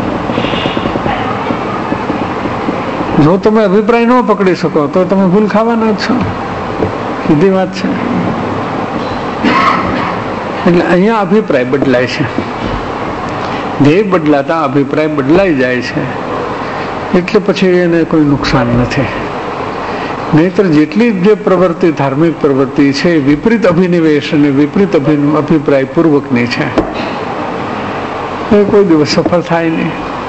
જો તમે અભિપ્રાય ન પકડી શકો તો તમે ભૂલ ખાવાના જ છો, સીધી વાત છે. એટલે અહીંયા અભિપ્રાય બદલાય છે, ધ્યેય બદલાતા અભિપ્રાય બદલાઈ જાય છે, એટલે પછી એને કોઈ નુકસાન નથી. નહીતર જેટલી જે પ્રવૃત્તિ ધાર્મિક પ્રવૃત્તિ છે વિપરીત અભિનિવેશ અને વિપરીત અભિપ્રાય પૂર્વકની છે, એ કોઈ દિવસ સફળ થાય નહીં.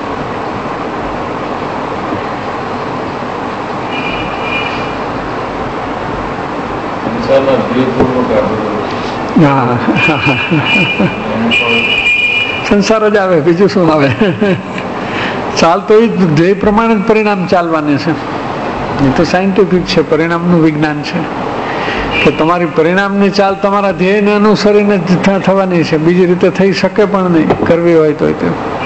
હા, સંસાર જ આવે, બીજું શું આવે? ચાલ તો એ ધ્યેય પ્રમાણે જ પરિણામ ચાલવાની છે. એ તો સાયન્ટિફિક છે, પરિણામનું વિજ્ઞાન છે કે તમારી પરિણામની ચાલ તમારા ધ્યેયને અનુસરીને જ થવાની છે, બીજી રીતે થઈ શકે પણ નહીં, કરવી હોય તો.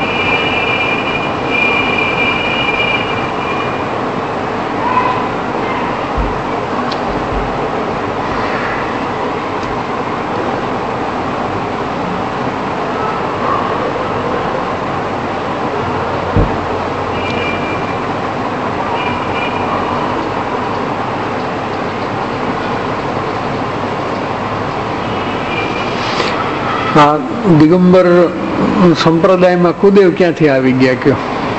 આ દિગંબર સંપ્રદાયમાં કુદેવ ક્યાંથી આવી ગયા? કયો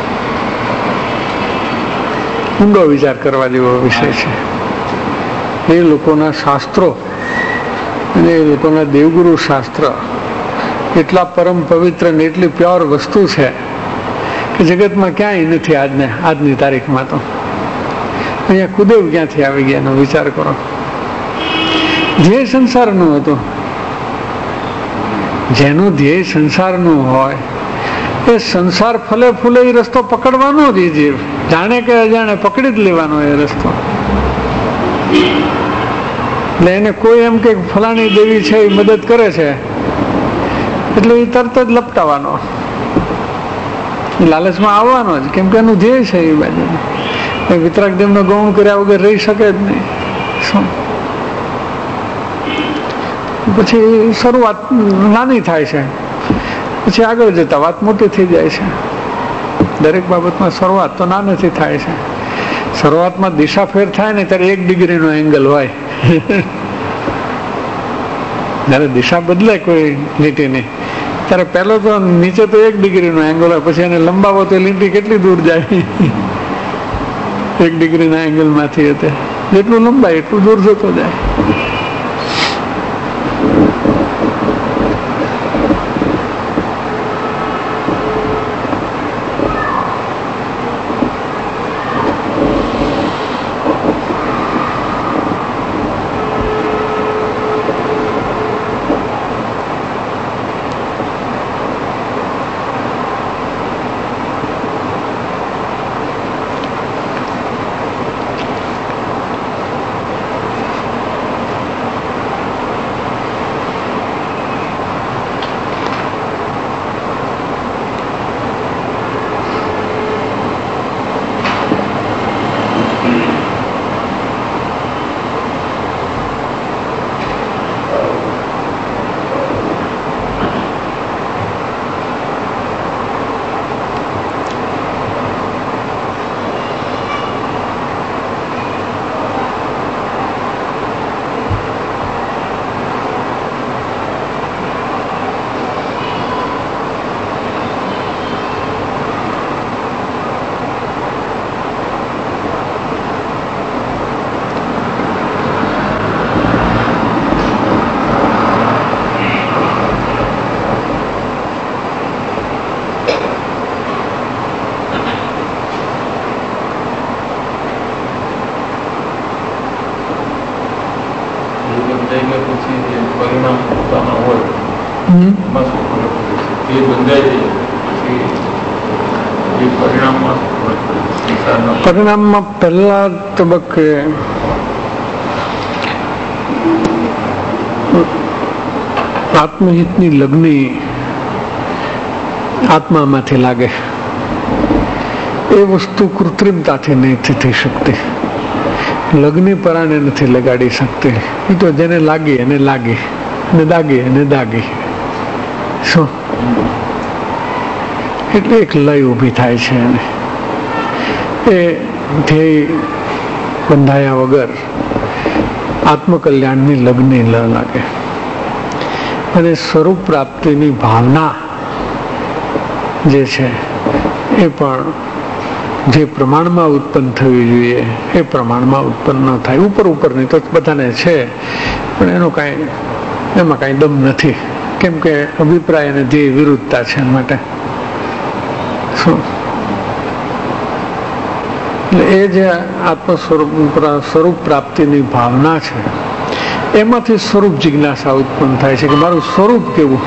ઊંડો વિચાર કરવા જેવો વિષય છે. એ લોકોના શાસ્ત્રો અને એ લોકોના દેવગુરુ શાસ્ત્ર એટલા પરમ પવિત્ર ને એટલી પ્યોર વસ્તુ છે કે જગતમાં ક્યાંય નથી આજને આજની તારીખમાં. તો અહીંયા કુદેવ ક્યાંથી આવી ગયા એનો વિચાર કરો. જે સંસારનું હતું, જેનું ધ્યેય સંસારનું હોય એ સંસાર ફલે ફૂલે એ રસ્તો પકડવાનો જ, એ જીવ જાણે કે અજાણે પકડી જ લેવાનો એ રસ્તો. એટલે એને કોઈ એમ કે ફલાણી દેવી છે એ મદદ કરે છે એટલે એ તરત જ લપટાવાનો, લાલચમાં આવવાનો જ, કેમ કે એનું ધ્યેય છે એ બાજુ. વિતરાગ દેવનો ગૌણ કર્યા વગર રહી શકે જ નહીં. શું પછી શરૂઆત નાની થાય છે, પછી આગળ જતા વાત મોટી થઈ જાય છે. દરેક બાબતમાં શરૂઆત તો નાનેથી થાય છે. શરૂઆતમાં દિશા ફેર થાય ને ત્યારે એક ડિગ્રીનો એંગલ હોય, જયારે દિશા બદલાય કોઈ લીટીની ત્યારે પહેલો તો નીચે તો એક ડિગ્રીનો એંગલ હોય, પછી એને લંબાવો તો લીટી કેટલી દૂર જાય? એક ડિગ્રીના એંગલમાંથી હતી જેટલું લંબાય એટલું દૂર જતો જાય. પછી જે પરિણામ પોતાના હોય હમ એમાં શું ફરક પડે છે? એ બંધાઈ જાય પછી એ પરિણામમાં શું ફરક પડે છે સંસારના? પરિણામમાં પહેલા તબક્કે આત્મહિતની લગ્ની આત્મામાંથી લાગે એ વસ્તુ કૃત્રિમતાથી નથી થઈ શકતી. લગ્ની પરાણે નથી લગાડી શકતી. એ તો જેને લાગી એને લાગી અને દાગી એને દાગી. શું એટલે એક લય ઊભી થાય છે એને એ ધ્યેય બંધાયા વગર આત્મકલ્યાણની લગ્ની ન લાગે. અને સ્વરૂપ પ્રાપ્તિની ભાવના જે છે એ પણ જે પ્રમાણમાં ઉત્પન્ન થવી જોઈએ એ પ્રમાણમાં ઉત્પન્ન ન થાય. ઉપર ઉપરની તો બધાને છે પણ એનો કાંઈ એમાં કાંઈ દમ નથી, કેમ કે અભિપ્રાય અને ધ્યેય વિરુદ્ધતા છે માટે. શું એટલે એ જે આત્મ સ્વરૂપ સ્વરૂપ પ્રાપ્તિની ભાવના છે એમાંથી સ્વરૂપ જિજ્ઞાસા ઉત્પન્ન થાય છે કે મારું સ્વરૂપ કેવું.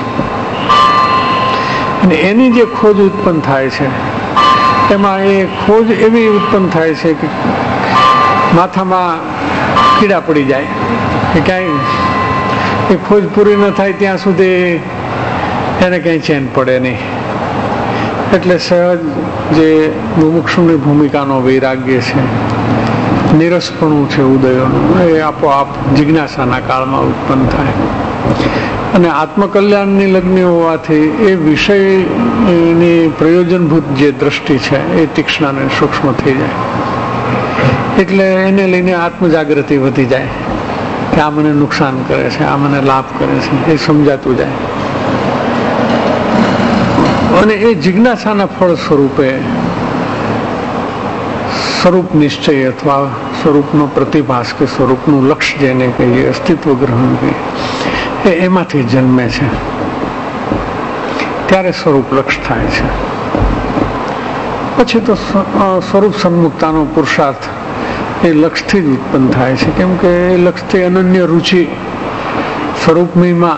અને એની જે ખોજ ઉત્પન્ન થાય છે એમાં એ ખોજ એવી ઉત્પન્ન થાય છે કે માથામાં કીડા પડી જાય કે ક્યાંય એ ખોજ પૂરી ન થાય ત્યાં સુધી એને ક્યાંય ચેન પડે નહીં. એટલે સહજ જે મુમુક્ષુની ભૂમિકાનો વૈરાગ્ય છે, નિરસપણું છે ઉદયોનું, એ આપોઆપ જિજ્ઞાસાના કાળમાં ઉત્પન્ન થાય. અને આત્મકલ્યાણની લગ્ની હોવાથી એ વિષયની પ્રયોજનભૂત જે દ્રષ્ટિ છે એ તીક્ષ્ણ અને સૂક્ષ્મ થઈ જાય. એટલે એને લઈને આત્મજાગૃતિ વધી જાય કે આ મને નુકસાન કરે છે, આ મને લાભ કરે છે, એ સમજાતું જાય. અને એ જિજ્ઞાસાના ફળ સ્વરૂપે સ્વરૂપ નિશ્ચય અથવા સ્વરૂપનો પ્રતિભાસ કે સ્વરૂપનું લક્ષ્ય જેને કહીએ, અસ્તિત્વ ગ્રહણ કહીએ, એ એમાંથી જન્મે છે. ત્યારે સ્વરૂપ લક્ષ્ય થાય છે. પછી તો સ્વરૂપ સન્મુક્તાનો પુરુષાર્થ એ લક્ષ્યથી જ ઉત્પન્ન થાય છે, કેમ કે એ લક્ષ્યથી અનન્ય રુચિ સ્વરૂપમયમાં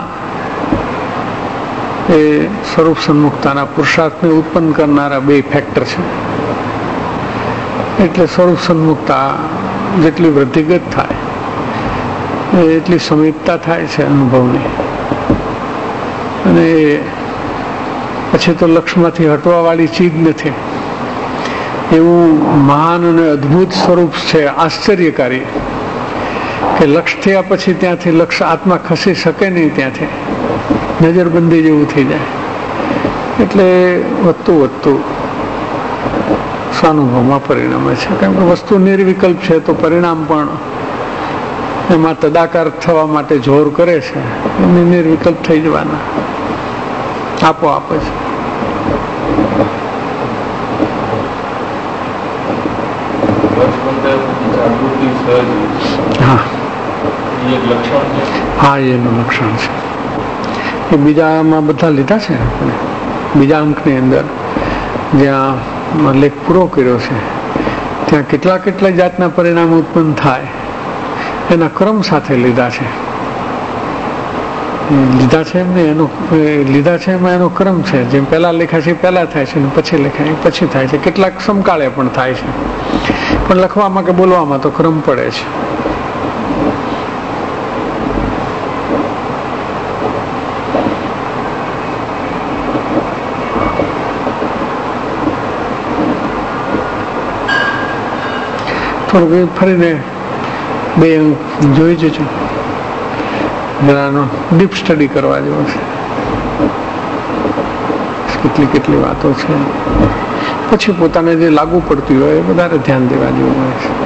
એ સ્વરૂપ સન્મુક્તાના પુરુષાર્થને ઉત્પન્ન કરનારા બે ફેક્ટર છે. એટલે સ્વરૂપ સન્મુક્તા જેટલી વૃદ્ધિગત થાય એટલી સમીપતા થાય છે અનુભવની. અને પછી તો લક્ષ્યમાંથી હટવા વાળી ચીજ નથી. એવું મહાન અને અદ્ભુત સ્વરૂપ છે, આશ્ચર્યકારી, કે લક્ષ્ય થયા પછી ત્યાંથી લક્ષ્ય આત્મા ખસી શકે નહીં, ત્યાંથી નજરબંધી જેવું થઈ જાય. એટલે વધતું વધતું સ્વાનુભવમાં પરિણમે છે. કેમ કે વસ્તુ નિર્વિકલ્પ છે તો પરિણામ પણ એમાં તદાકાર થવા માટે જોર કરે છે, એને નિર્વિકલ્પ થઈ જવાના આપોઆપ જ. હા હા એનું લક્ષણ છે. એ બીજામાં બધા લીધા છે આપણે. બીજા અંકની અંદર જ્યાં લેખ પૂરો કર્યો છે ત્યાં કેટલા કેટલા જાતના પરિણામ ઉત્પન્ન થાય એના ક્રમ સાથે લીધા છે. લીધા છે એમને એનો લીધા છે એમાં એનો ક્રમ છે. જેમ પહેલા લેખા છે પહેલા થાય છે, પછી લેખાય પછી થાય છે. કેટલાક સમકાળે પણ થાય છે, પણ લખવામાં કે બોલવામાં તો ક્રમ પડે છે. થોડુંક ફરીને બે અંક જોઈ જજો, જરાનો ડીપ સ્ટડી કરવા જેવો છે. કેટલી કેટલી વાતો છે, પછી પોતાને જે લાગુ પડતી હોય એ વધારે ધ્યાન દેવા જેવું હોય છે.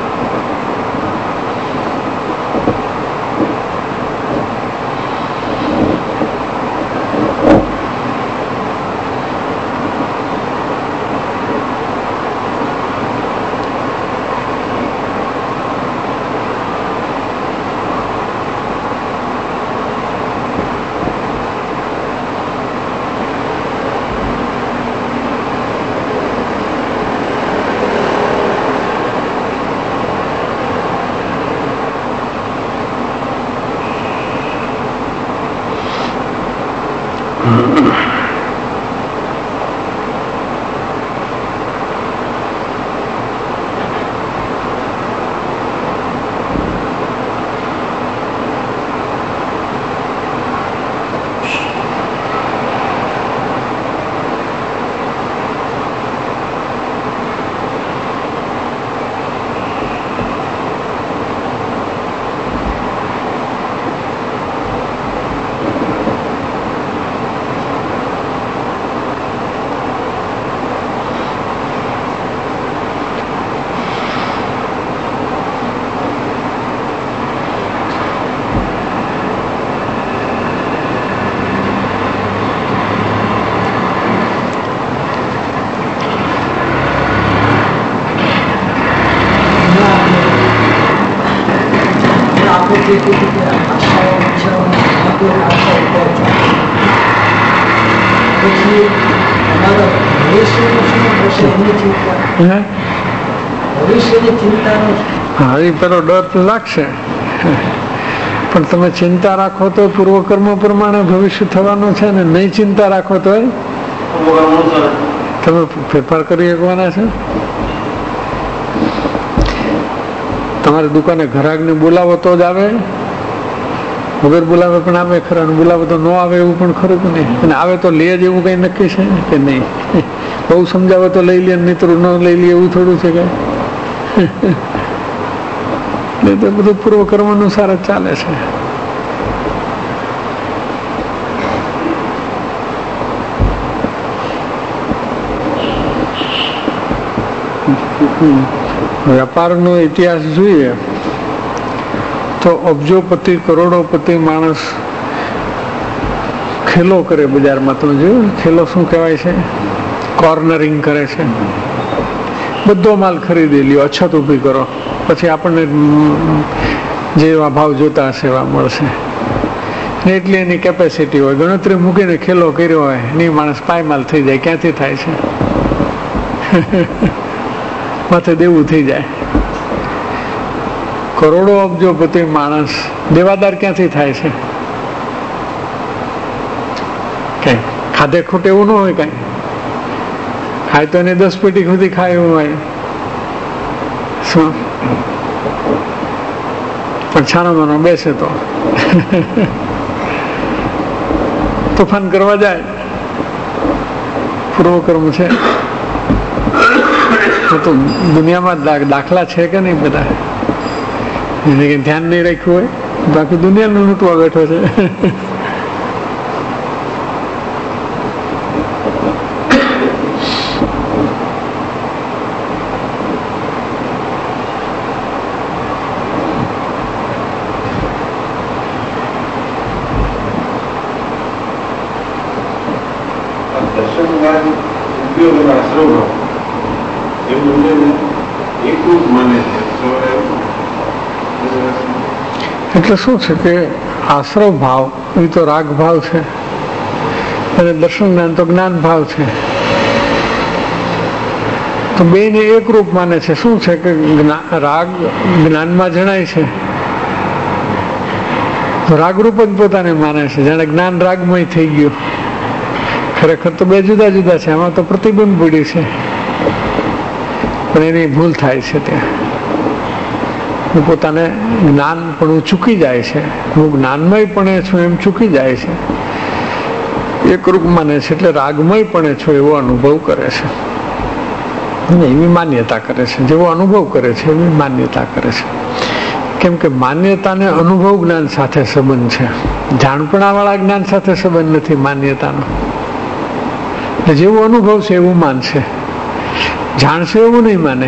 હા, એ પેલો ડર લાગશે, પણ તમે ચિંતા રાખો તો પૂર્વકર્મ પ્રમાણે ભવિષ્ય થવાનું છે ને નહીં ચિંતા રાખો તો તમે ફેરફાર કરી શકવાના છે. તમારી દુકાને ઘરાકને બોલાવો તો જ આવે, વગર બોલાવે પણ આવે ખરા, બોલાવે તો ન આવે એવું પણ ખરું કે નહીં, અને આવે તો લે જ એવું કઈ નક્કી છે કે નહીં. બહુ સમજાવે તો લઈ લે, મિત્રો ન લઈ લે એવું થોડું છે કે. એટલે તો બધું પૂર્વકર્મ અનુસાર જ ચાલે છે. વેપારનો ઇતિહાસ જોઈએ તો અબજોપતિ કરોડોપતિ માણસ ખેલો કરે બજારમાં. તમે જોયું ખેલો શું કહેવાય છે? કોર્નરિંગ કરે છે. બધો માલ ખરીદી લ્યો, અછત ઊભી કરો, પછી આપણને જેવા ભાવ જોતા હશે એવા મળશે. એટલી એની કેપેસિટી હોય, ગણતરી મૂકીને ખેલો કર્યો હોય નહીં, માણસ પાયમાલ થઈ જાય. ક્યાંથી થાય છે? માથે દેવું થઈ જાય. કરોડો અબજોપતિ માણસ દેવાદાર ક્યાંથી થાય છે? કઈ ખાધે ખૂટે એવું ન હોય, કઈ ખાય તો એને દસ પેટી સુધી ખાય એવું હોય. શું પણ છાનો માનો બેસે તો તોફાન કરવા જાય. પૂર્વકર્મ છે તો દુનિયામાં દાખલા છે કે નહીં બધા? એને કઈ ધ્યાન નહીં રાખ્યું હોય, બાકી દુનિયાનું લૂંટવા બેઠો છે. એટલે શું છે કે આશ્રવ ભાવ એ તો રાગ ભાવ છે, અને દર્શન જ્ઞાન તો જ્ઞાન ભાવ છે. તો બે ને એક રૂપ માને છે. શું છે કે રાગ જ્ઞાનમાં જણાય છે તો રાગરૂપ જ પોતાને માને છે, જાણે જ્ઞાન રાગમય થઈ ગયું. ખરેખર તો બે જુદા જુદા છે. આમાં તો પ્રતિબિંબ પડ્યું છે, પણ એની ભૂલ થાય છે. ત્યાં હું પોતાને જ્ઞાન પણ હું ચૂકી જાય છે, હું જ્ઞાનમય પણ છું એમ ચૂકી જાય છે. એક રૂપ માને છે એટલે રાગમય પણ છું એવો અનુભવ કરે છે, એવી માન્યતા કરે છે. જેવો અનુભવ કરે છે એવી માન્યતા કરે છે. કેમ કે માન્યતાને અનુભવ જ્ઞાન સાથે સંબંધ છે, જાણપણા વાળા જ્ઞાન સાથે સંબંધ નથી માન્યતાનો. એટલે જેવું અનુભવ છે એવું માનશે, જાણશે એવું નહીં માને.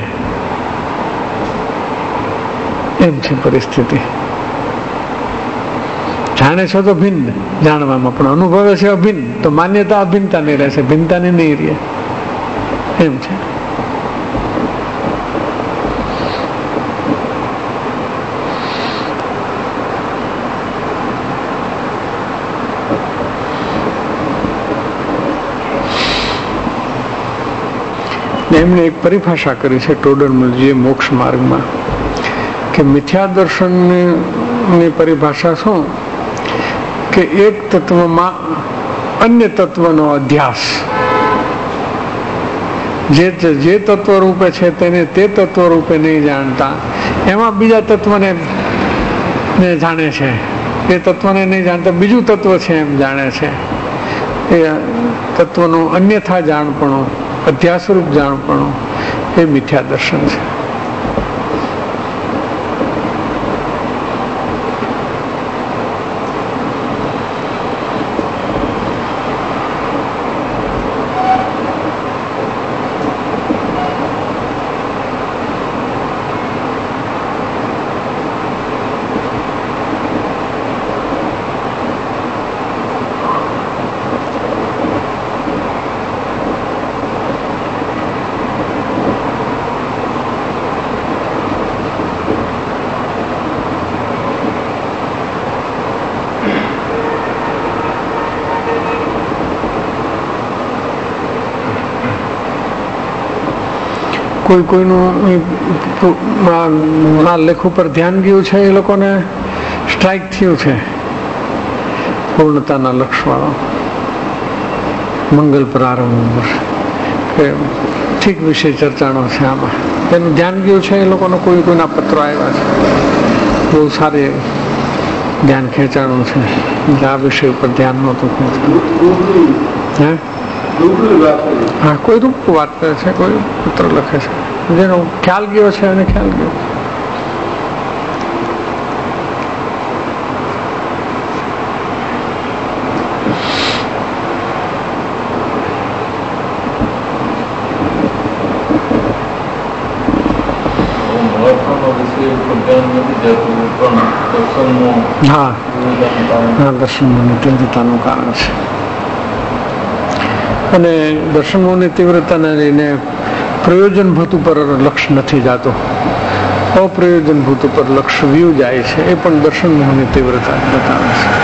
એમ છે પરિસ્થિતિ. જાણે છે તો ભિન્ન જાણવામાં, પણ અનુભવે છે અભિન્ન, તો માન્યતા અભિન્નતા નહીં રહેશે, ભિન્નતાની નહીં રહે. એમ છે. એમણે એક પરિભાષા કરી છે ટોડરમલજીએ મોક્ષ માર્ગમાં, કે મિથ્યા દર્શનની પરિભાષા શું કે એક તત્વમાં અન્ય તત્વનો અધ્યાસ. જે જે તત્વ રૂપે છે તેને તે તત્વ રૂપે નહીં જાણતા, એમાં બીજા તત્વને ને જાણે છે. એ તત્વને નહીં જાણતા બીજું તત્વ છે એમ જાણે છે. એ તત્વનું અન્યથા જાણપણું, અધ્યાસરૂપ જાણપણું, એ મિથ્યા દર્શન છે. કોઈ કોઈનું આ લેખ ઉપર ધ્યાન ગયું છે, એ લોકોને સ્ટ્રાઇક થયું છે પૂર્ણતાના લક્ષવાળો મંગલ પ્રારંભ કે ઠીક વિષય ચર્ચાનો છે. આમાં એનું ધ્યાન ગયું છે એ લોકોને. કોઈ કોઈના પત્રો આવ્યા છે, બહુ સારી ધ્યાન ખેંચાણું છે. આ વિષય ઉપર ધ્યાન નહોતું ખેંચાણું. હે હા, કોઈ રૂપ વાત કરે છે, કોઈ પત્ર લખે છે, જેનો ખ્યાલ ગયો છે અને ખ્યાલ ગયો. હા હા, દર્શનની તીવ્રતાનું કારણ છે. અને દર્શનોની તીવ્રતાને લઈને પ્રયોજનભૂત ઉપર લક્ષ નથી જતો, અપ્રયોજનભૂત ઉપર લક્ષ વ્યૂ જાય છે. એ પણ દર્શનની તીવ્રતા બતાવે છે.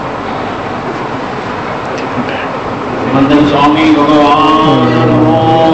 સ્વામી ભગવાન